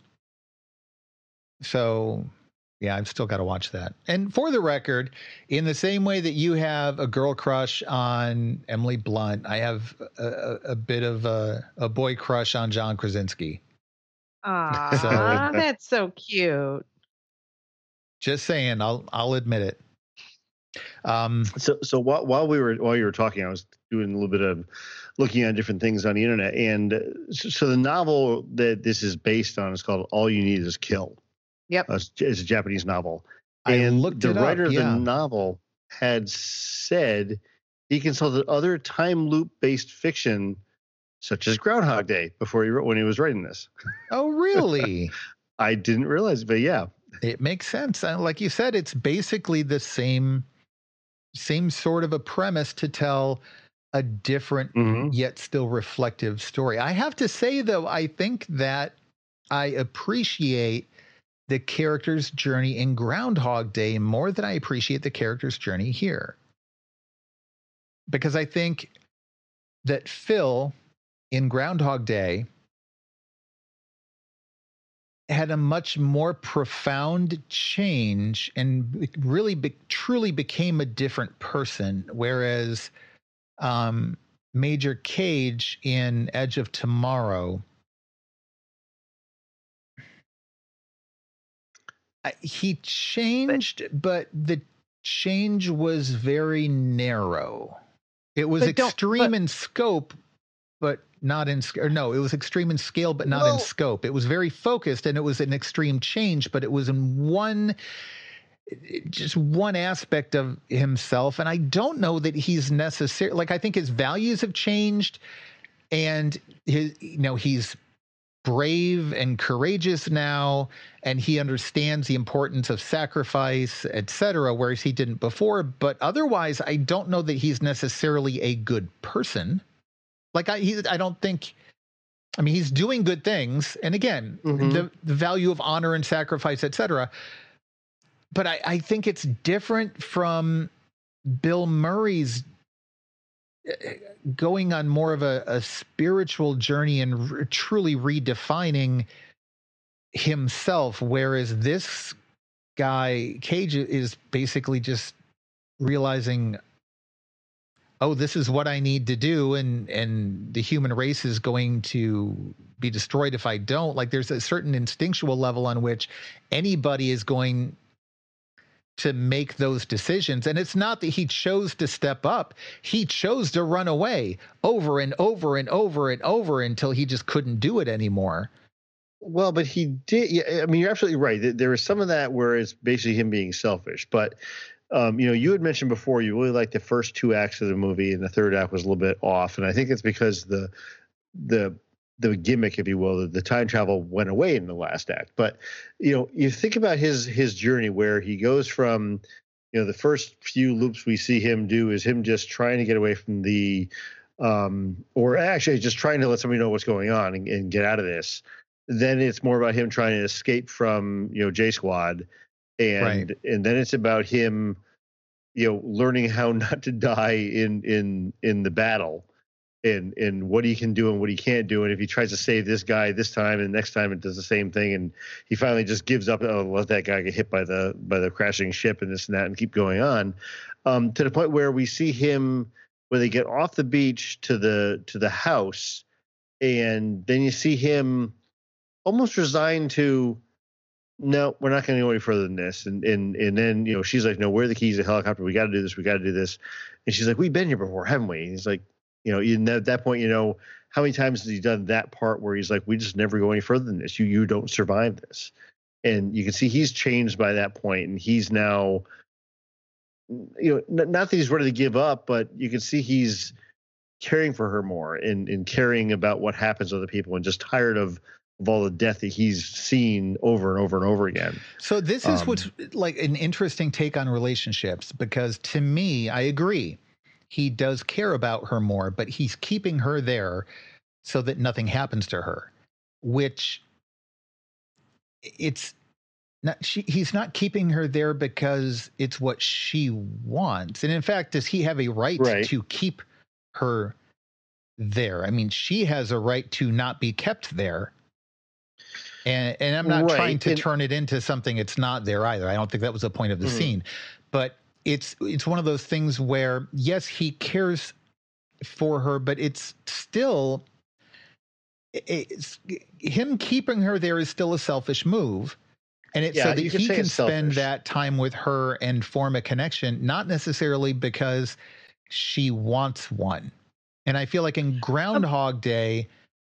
Speaker 1: So, yeah, I've still got to watch that. And for the record, in the same way that you have a girl crush on Emily Blunt, I have a, a, a bit of a, a boy crush on John Krasinski.
Speaker 3: Aw, that's so cute.
Speaker 1: Just saying, I'll I'll admit it. Um,
Speaker 2: So, so while, while we were while you were talking, I was doing a little bit of looking at different things on the internet, and uh, so, so the novel that this is based on is called "All You Need Is Kill."
Speaker 3: Yep.
Speaker 2: Uh, it's, it's a Japanese novel,
Speaker 1: I
Speaker 2: and
Speaker 1: looked
Speaker 2: the
Speaker 1: it up,
Speaker 2: writer of
Speaker 1: yeah.
Speaker 2: the novel had said he consulted other time loop based fiction, such as Groundhog Day, before he wrote when he was writing this.
Speaker 1: oh, really?
Speaker 2: I didn't realize, but yeah,
Speaker 1: It makes sense. Uh, Like you said, it's basically the same same sort of a premise to tell a different
Speaker 2: Mhm.
Speaker 1: yet still reflective story. I have to say, though, I think that I appreciate the character's journey in Groundhog Day more than I appreciate the character's journey here. Because I think that Phil in Groundhog Day had a much more profound change and really be, truly became a different person. Whereas um, Major Cage in Edge of Tomorrow, I, he changed, but the change was very narrow. It was
Speaker 3: But don't-
Speaker 1: extreme
Speaker 3: but-
Speaker 1: in scope, but not in sc- or no, it was extreme in scale, but not
Speaker 2: Well-
Speaker 1: in scope. It was very focused, and it was an extreme change, but it was in one just one aspect of himself. And I don't know that he's necessarily, like, I think his values have changed, and his, you know, he's brave and courageous now, and he understands the importance of sacrifice, et cetera, whereas he didn't before. But otherwise, I don't know that he's necessarily a good person. Like, I, he, I don't think, I mean, he's doing good things. And again, mm-hmm. the, the value of honor and sacrifice, et cetera. But I, I think it's different from Bill Murray's going on more of a, a spiritual journey and re- truly redefining himself, whereas this guy Cage is basically just realizing, oh, this is what I need to do, and and the human race is going to be destroyed if I don't. Like, there's a certain instinctual level on which anybody is going to make those decisions. And it's not that he chose to step up. He chose to run away over and over and over and over until he just couldn't do it anymore.
Speaker 2: Well, but he did. Yeah, I mean, you're absolutely right. There was some of that where it's basically him being selfish. But, um, you know, you had mentioned before you really liked the first two acts of the movie, and the third act was a little bit off. And I think it's because the the the gimmick, if you will, the, the time travel went away in the last act. But, you know, you think about his his journey where he goes from, you know, the first few loops we see him do is him just trying to get away from the, um, or actually just trying to let somebody know what's going on and, and get out of this. Then it's more about him trying to escape from, you know, J Squad. And, right. and then it's about him, you know, learning how not to die in, in, in the battle. And and what he can do and what he can't do, and if he tries to save this guy this time and next time it does the same thing, and he finally just gives up, oh, let that guy get hit by the by the crashing ship and this and that, and keep going on, um, to the point where we see him when they get off the beach to the to the house, and then you see him almost resigned to, no, we're not going to go any further than this, and and and then, you know, she's like, no, where are the keys to the helicopter? We got to do this, we got to do this, and she's like, we've been here before, haven't we? And he's like, you know, you know, at that point, you know, how many times has he done that part where he's like, we just never go any further than this. You you don't survive this. And you can see he's changed by that point, and he's now, you know, n- not that he's ready to give up, but you can see he's caring for her more and, and caring about what happens to other people, and just tired of, of all the death that he's seen over and over and over again.
Speaker 1: So this is
Speaker 2: um,
Speaker 1: what's like an interesting take on relationships, because to me, I agree. He does care about her more, but he's keeping her there so that nothing happens to her, which it's not, she, he's not keeping her there because it's what she wants. And in fact, does he have a right, right. to keep her there? I mean, she has a right to not be kept there. And, and I'm not right. trying to and, turn it into something it's not there either. I don't think that was the point of the mm-hmm. scene, but It's it's one of those things where, yes, he cares for her, but it's still, it's, him keeping her there is still a selfish move. And it's yeah, so that he can spend that time with her and form a connection, not necessarily because she wants one. And I feel like in Groundhog Day,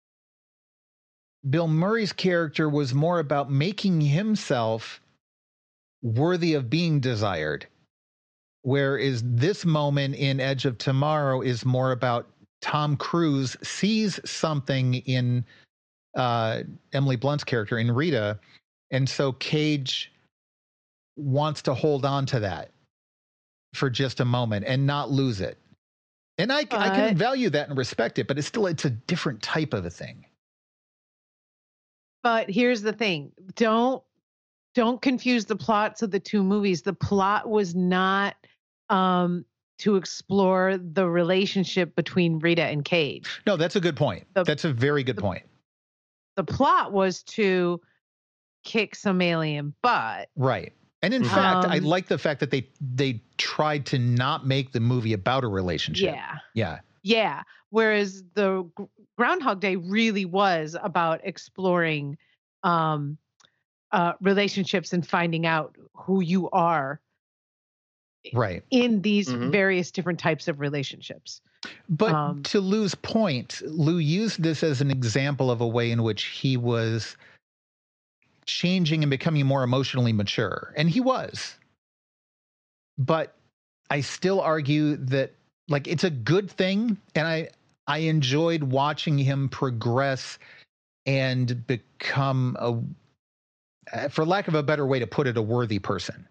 Speaker 1: Bill Murray's character was more about making himself worthy of being desired. Whereas this moment in Edge of Tomorrow is more about Tom Cruise sees something in uh, Emily Blunt's character, in Rita, and so Cage wants to hold on to that for just a moment and not lose it. And I, uh, I can value that and respect it, but it's still, it's a different type of a thing.
Speaker 3: But here's the thing. Don't, don't confuse the plots of the two movies. The plot was not um, to explore the relationship between Rita and Cage.
Speaker 1: No, that's a good point. The, that's a very good
Speaker 3: the,
Speaker 1: point.
Speaker 3: The plot was to kick some alien butt.
Speaker 1: Right. And in um, fact, I like the fact that they they tried to not make the movie about a relationship.
Speaker 3: Yeah.
Speaker 1: Yeah.
Speaker 3: Yeah. Whereas the Groundhog Day really was about exploring um, uh, relationships and finding out who you are.
Speaker 1: Right.
Speaker 3: In these mm-hmm. various different types of relationships.
Speaker 1: But
Speaker 3: um,
Speaker 1: to Lou's point, Lou used this as an example of a way in which he was changing and becoming more emotionally mature. And he was. but I still argue that like it's a good thing, and I I enjoyed watching him progress and become a, for lack of a better way to put it, a worthy person.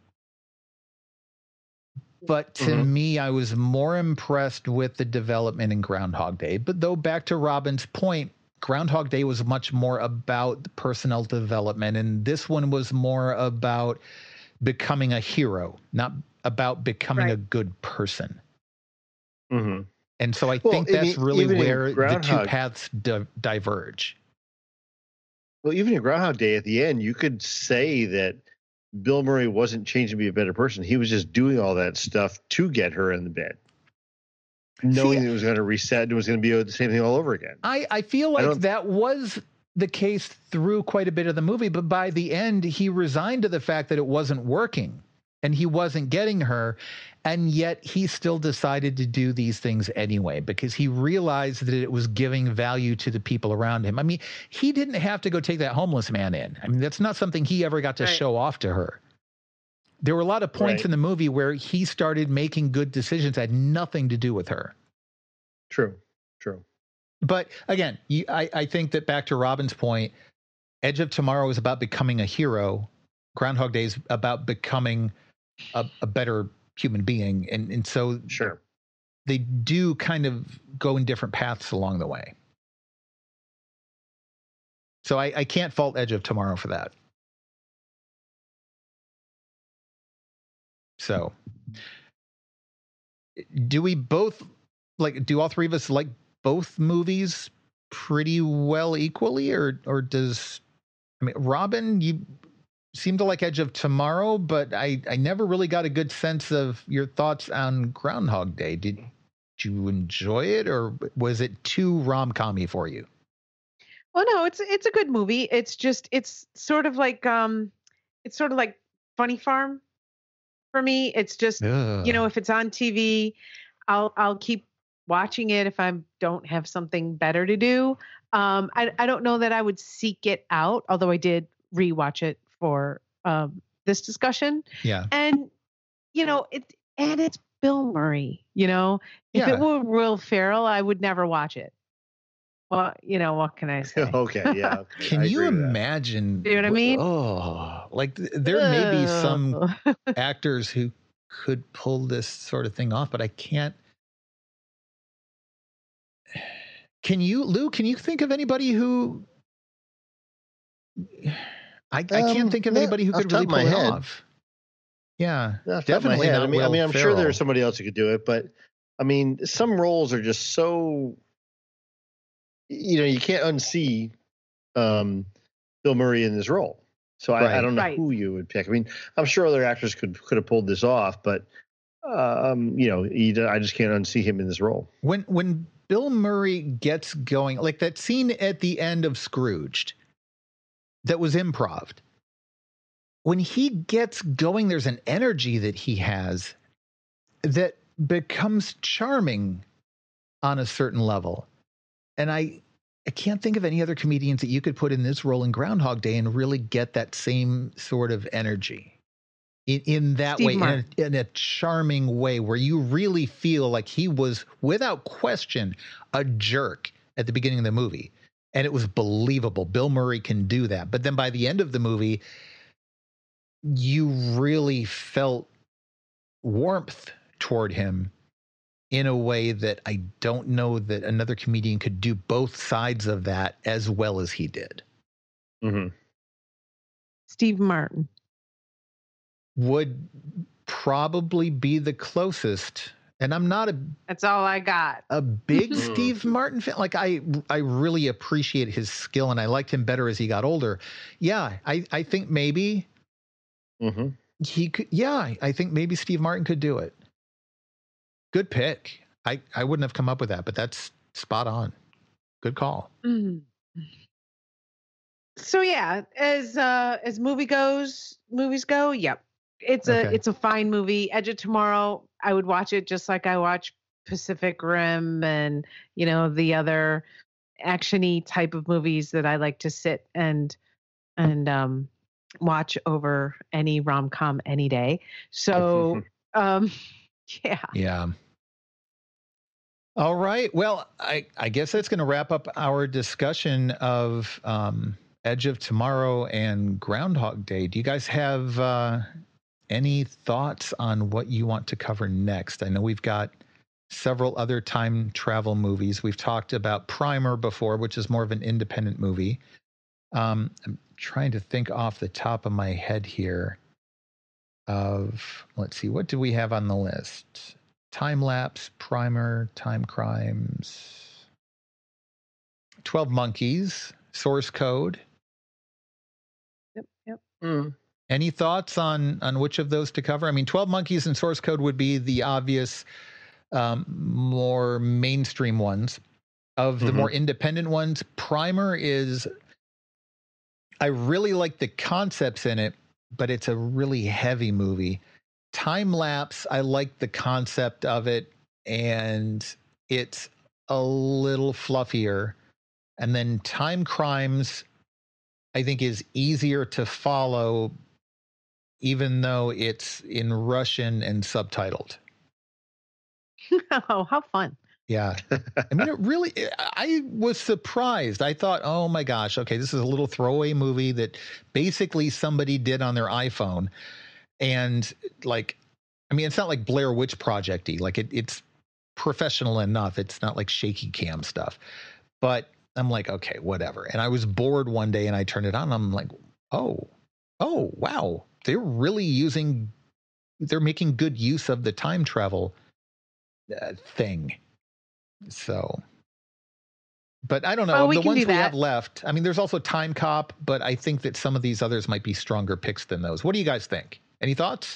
Speaker 1: But to mm-hmm. me, I was more impressed with the development in Groundhog Day. But though, back to Robin's point, Groundhog Day was much more about personnel development, and this one was more about becoming a hero, not about becoming right. a good person.
Speaker 2: Mm-hmm.
Speaker 1: And so I well, think that's in, really where the two paths di- diverge.
Speaker 2: Well, even in Groundhog Day, at the end, you could say that Bill Murray wasn't changing to be a better person. He was just doing all that stuff to get her in the bed, knowing See, it was going to reset and it was going to be the same thing all over again.
Speaker 1: I, I feel like I that was the case through quite a bit of the movie, but by the end, he resigned to the fact that it wasn't working and he wasn't getting her. And yet he still decided to do these things anyway, because he realized that it was giving value to the people around him. I mean, he didn't have to go take that homeless man in. I mean, that's not something he ever got to right. show off to her. There were a lot of points right. in the movie where he started making good decisions that had nothing to do with her.
Speaker 2: True, true.
Speaker 1: But again, you, I, I think that back to Robin's point, Edge of Tomorrow is about becoming a hero. Groundhog Day is about becoming a, a better human being. And, and so
Speaker 2: sure.
Speaker 1: they do kind of go in different paths along the way. So I, I can't fault Edge of Tomorrow for that. So do we both like, do all three of us like both movies pretty well equally, or, or does, I mean, Robin, you seem to like Edge of Tomorrow, but I, I never really got a good sense of your thoughts on Groundhog Day. Did, did you enjoy it, or was it too rom-com-y for you?
Speaker 3: Well, no, it's it's a good movie. It's just it's sort of like um, it's sort of like Funny Farm for me. It's just Ugh. you know, if it's on T V, I'll I'll keep watching it if I don't have something better to do. Um, I I don't know that I would seek it out, although I did rewatch it for um, this discussion.
Speaker 1: Yeah.
Speaker 3: And, you know, it and it's Bill Murray, you know. If
Speaker 1: yeah.
Speaker 3: it were Will Ferrell, I would never watch it. Well, you know, what can I say?
Speaker 2: okay, yeah. Okay.
Speaker 1: Can you imagine?
Speaker 3: You know what I mean?
Speaker 1: Oh, like there Ugh. may be some actors who could pull this sort of thing off, but I can't. Can you, Lou, can you think of anybody who... I, I can't um, think of anybody who could really pull it head. off. Yeah, definitely not.
Speaker 2: I mean, I mean, I'm Ferrell. sure there's somebody else who could do it, but I mean, some roles are just so, you know, you can't unsee um, Bill Murray in this role. So I, right. I don't know right. who you would pick. I mean, I'm sure other actors could could have pulled this off, but um, you know, he, I just can't unsee him in this role.
Speaker 1: When when Bill Murray gets going, like that scene at the end of Scrooged. That was improv. When he gets going, there's an energy that he has that becomes charming on a certain level. And I, I can't think of any other comedians that you could put in this role in Groundhog Day and really get that same sort of energy in, in that Steve way, in a, in a charming way where you really feel like he was, without question, a jerk at the beginning of the movie. And it was believable. Bill Murray can do that. But then by the end of the movie, you really felt warmth toward him in a way that I don't know that another comedian could do both sides of that as well as he did.
Speaker 2: Mm-hmm.
Speaker 3: Steve Martin
Speaker 1: would probably be the closest. And I'm not a
Speaker 3: That's all I got.
Speaker 1: A big Steve Martin fan. Like I I really appreciate his skill and I liked him better as he got older. Yeah, I, I think maybe
Speaker 2: mm-hmm.
Speaker 1: he could yeah, I think maybe Steve Martin could do it. Good pick. I, I wouldn't have come up with that, but that's spot on. Good call.
Speaker 3: Mm. So yeah, as uh as movie goes, movies go, yep. It's a okay. it's a fine movie. Edge of Tomorrow, I would watch it just like I watch Pacific Rim and, you know, the other action-y type of movies that I like to sit and and um, watch over any rom-com any day. So Um, yeah.
Speaker 1: Yeah. All right. Well, I, I guess that's going to wrap up our discussion of um, Edge of Tomorrow and Groundhog Day. Do you guys have uh, any thoughts on what you want to cover next? I know we've got several other time travel movies. We've talked about Primer before, which is more of an independent movie. Um, I'm trying to think off the top of my head here of, let's see, what do we have on the list? Time Lapse, Primer, Time Crimes, twelve Monkeys, Source Code.
Speaker 3: Yep, yep.
Speaker 2: Mm.
Speaker 1: Any thoughts on on which of those to cover? I mean, twelve Monkeys and Source Code would be the obvious, um, more mainstream ones. Of the mm-hmm. more independent ones, Primer is, I really like the concepts in it, but it's a really heavy movie. Time Lapse, I like the concept of it, and it's a little fluffier. And then Time Crimes, I think, is easier to follow, even though it's in Russian and subtitled.
Speaker 3: Oh, how fun.
Speaker 1: Yeah. I mean, it really, I was surprised. I thought, oh my gosh, okay, this is a little throwaway movie that basically somebody did on their iPhone. And like, I mean, it's not like Blair Witch Project-y. Like it, it's professional enough. It's not like shaky cam stuff. But I'm like, okay, whatever. And I was bored one day and I turned it on. And I'm like, oh, oh, wow. They're really using, they're making good use of the time travel uh, thing. So, but I don't know.
Speaker 3: Oh, we
Speaker 1: the
Speaker 3: can
Speaker 1: ones
Speaker 3: do
Speaker 1: we
Speaker 3: that.
Speaker 1: have left, I mean, there's also Time Cop, but I think that some of these others might be stronger picks than those. What do you guys think? Any thoughts?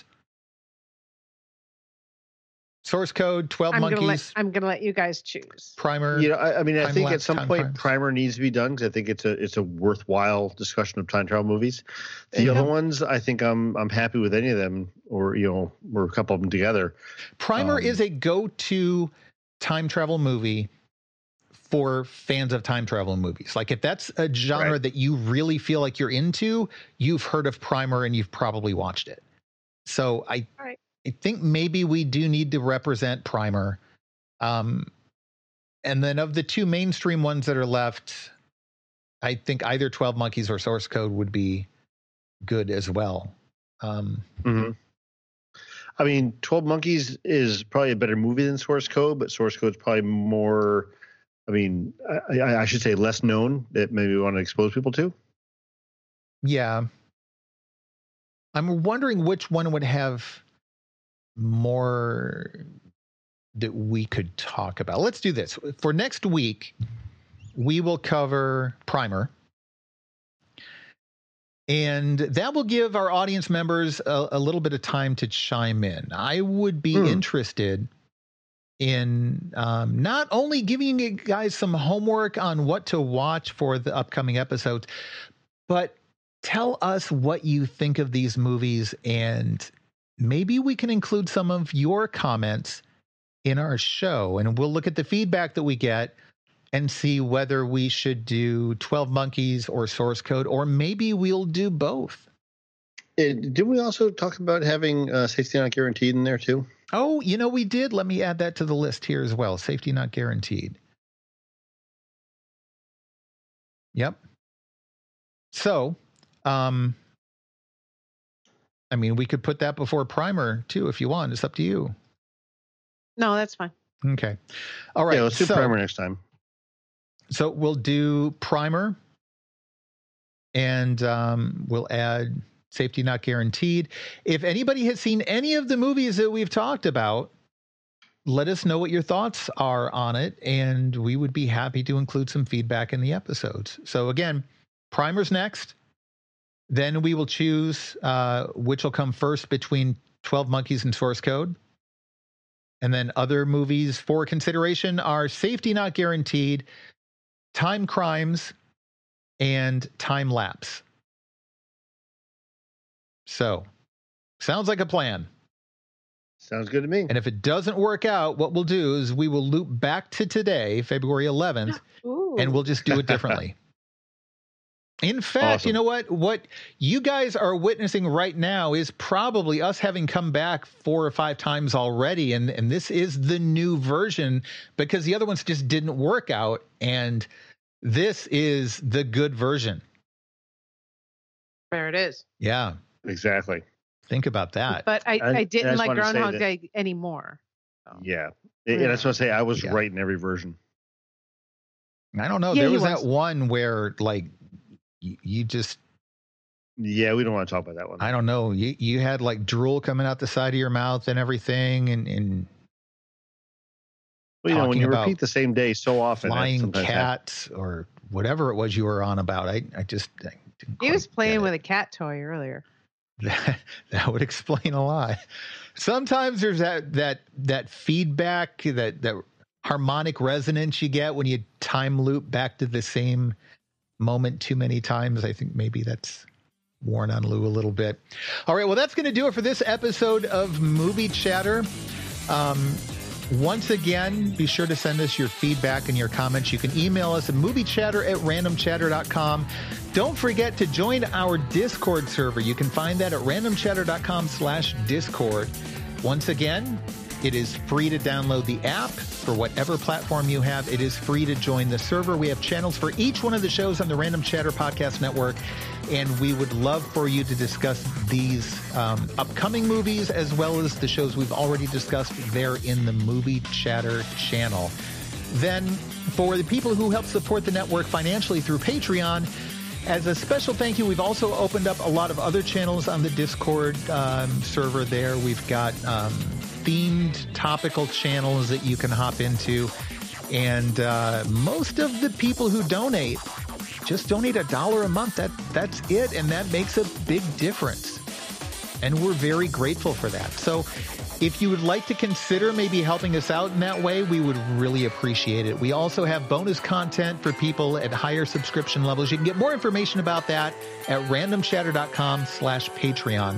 Speaker 1: Source Code, twelve
Speaker 3: I'm
Speaker 1: Monkeys.
Speaker 3: Gonna let, I'm going to let you guys choose.
Speaker 1: Primer.
Speaker 2: You know, I, I mean, I think
Speaker 1: lapse,
Speaker 2: at some
Speaker 1: time
Speaker 2: point
Speaker 1: crimes.
Speaker 2: Primer needs to be done because I think it's a it's a worthwhile discussion of time travel movies. The
Speaker 1: Yeah.
Speaker 2: other ones, I think I'm I'm happy with any of them, or you know, or a couple of them together.
Speaker 1: Primer
Speaker 2: Um,
Speaker 1: is a go-to time travel movie for fans of time travel movies. Like if that's a genre
Speaker 2: Right.
Speaker 1: that you really feel like you're into, you've heard of Primer and you've probably watched it. So I,
Speaker 3: Right.
Speaker 1: I think maybe we do need to represent Primer. Um, and then of the two mainstream ones that are left, I think either twelve Monkeys or Source Code would be good as well. Um,
Speaker 2: mm-hmm. I mean, twelve Monkeys is probably a better movie than Source Code, but Source Code is probably more, I mean, I, I should say less known that maybe we want to expose people to.
Speaker 1: Yeah. I'm wondering which one would have more that we could talk about. Let's do this. For next week, we will cover Primer. And that will give our audience members a, a little bit of time to chime in. I would be
Speaker 2: Hmm.
Speaker 1: interested in um, not only giving you guys some homework on what to watch for the upcoming episodes, but tell us what you think of these movies, and maybe we can include some of your comments in our show, and we'll look at the feedback that we get and see whether we should do twelve Monkeys or Source Code, or maybe we'll do both.
Speaker 2: It, did we also talk about having uh, safety not guaranteed in there too?
Speaker 1: Oh, you know, we did. Let me add that to the list here as well. Safety not guaranteed. Yep. So, um, I mean, we could put that before Primer too, if you want. It's up to you.
Speaker 3: No, that's fine.
Speaker 1: Okay. All right.
Speaker 2: Yeah, let's do
Speaker 1: so,
Speaker 2: Primer next time.
Speaker 1: So we'll do Primer, and um, we'll add Safety Not Guaranteed. If anybody has seen any of the movies that we've talked about, let us know what your thoughts are on it, and we would be happy to include some feedback in the episodes. So again, Primer's next. Then we will choose uh, which will come first between twelve Monkeys and Source Code. And then other movies for consideration are Safety Not Guaranteed, Time Crimes, and Time Lapse. So, sounds like a plan.
Speaker 2: Sounds good to me.
Speaker 1: And if it doesn't work out, what we'll do is we will loop back to today, February eleventh,
Speaker 3: Ooh.
Speaker 1: and we'll just do it differently. In fact,
Speaker 2: Awesome.
Speaker 1: you know what? What you guys are witnessing right now is probably us having come back four or five times already. And, and this is the new version because the other ones just didn't work out. And this is the good version.
Speaker 3: There it is.
Speaker 1: Yeah.
Speaker 2: Exactly.
Speaker 1: Think about that.
Speaker 3: But I,
Speaker 2: And-
Speaker 3: I
Speaker 2: and I
Speaker 3: didn't
Speaker 2: just
Speaker 3: like
Speaker 2: wanted to say
Speaker 3: Groundhog
Speaker 2: that-
Speaker 3: Day anymore. So.
Speaker 2: Yeah. And I just want to say I was
Speaker 1: Yeah.
Speaker 2: right in every version.
Speaker 1: I don't know.
Speaker 3: Yeah,
Speaker 1: there
Speaker 3: he
Speaker 1: was,
Speaker 3: was.
Speaker 1: that one where like you, you just,
Speaker 2: Yeah, we don't want to talk about that one.
Speaker 1: I don't know. You, you had like drool coming out the side of your mouth and everything. And, and
Speaker 2: Well, you know, when
Speaker 1: talking
Speaker 2: you
Speaker 1: about
Speaker 2: repeat the same day so often, that
Speaker 1: flying
Speaker 2: sometimes happens.
Speaker 1: cats or whatever it was you were on about. I, I just I didn't
Speaker 3: He was
Speaker 1: quite
Speaker 3: playing
Speaker 1: get
Speaker 3: with
Speaker 1: it.
Speaker 3: a cat toy earlier.
Speaker 1: That, that would explain a lot. Sometimes there's that that that feedback, that that harmonic resonance you get when you time loop back to the same moment too many times. I think maybe that's worn on Lou a little bit. All right, well, that's going to do it for this episode of Movie Chatter. Um, Once again, be sure to send us your feedback and your comments. You can email us at moviechatter at randomchatter dot com. Don't forget to join our Discord server. You can find that at randomchatter.com slash Discord. Once again, it is free to download the app for whatever platform you have. It is free to join the server. We have channels for each one of the shows on the Random Chatter Podcast Network, and we would love for you to discuss these um, upcoming movies as well as the shows we've already discussed there in the Movie Chatter channel. Then, for the people who help support the network financially through Patreon, as a special thank you, we've also opened up a lot of other channels on the Discord um, server there. We've got um, themed topical channels that you can hop into. And uh, most of the people who donate just donate a dollar a month. That That's it. And that makes a big difference. And we're very grateful for that. So if you would like to consider maybe helping us out in that way, we would really appreciate it. We also have bonus content for people at higher subscription levels. You can get more information about that at randomchatter.com slash Patreon.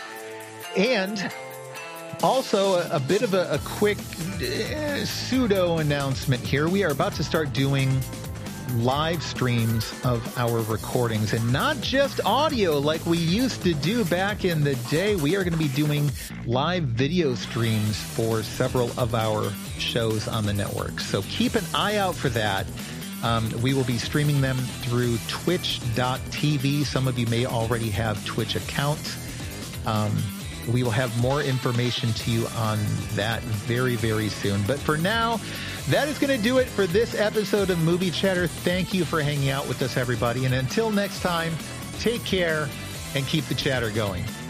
Speaker 1: And also a, a bit of a, a quick uh, pseudo announcement here. We are about to start doing live streams of our recordings, and not just audio like we used to do back in the day. We are going to be doing live video streams for several of our shows on the network. So keep an eye out for that. Um, we will be streaming them through twitch dot t v. Some of you may already have Twitch accounts. Um, we will have more information to you on that very, very soon. But for now, that is going to do it for this episode of Movie Chatter. Thank you for hanging out with us, everybody. And until next time, take care and keep the chatter going.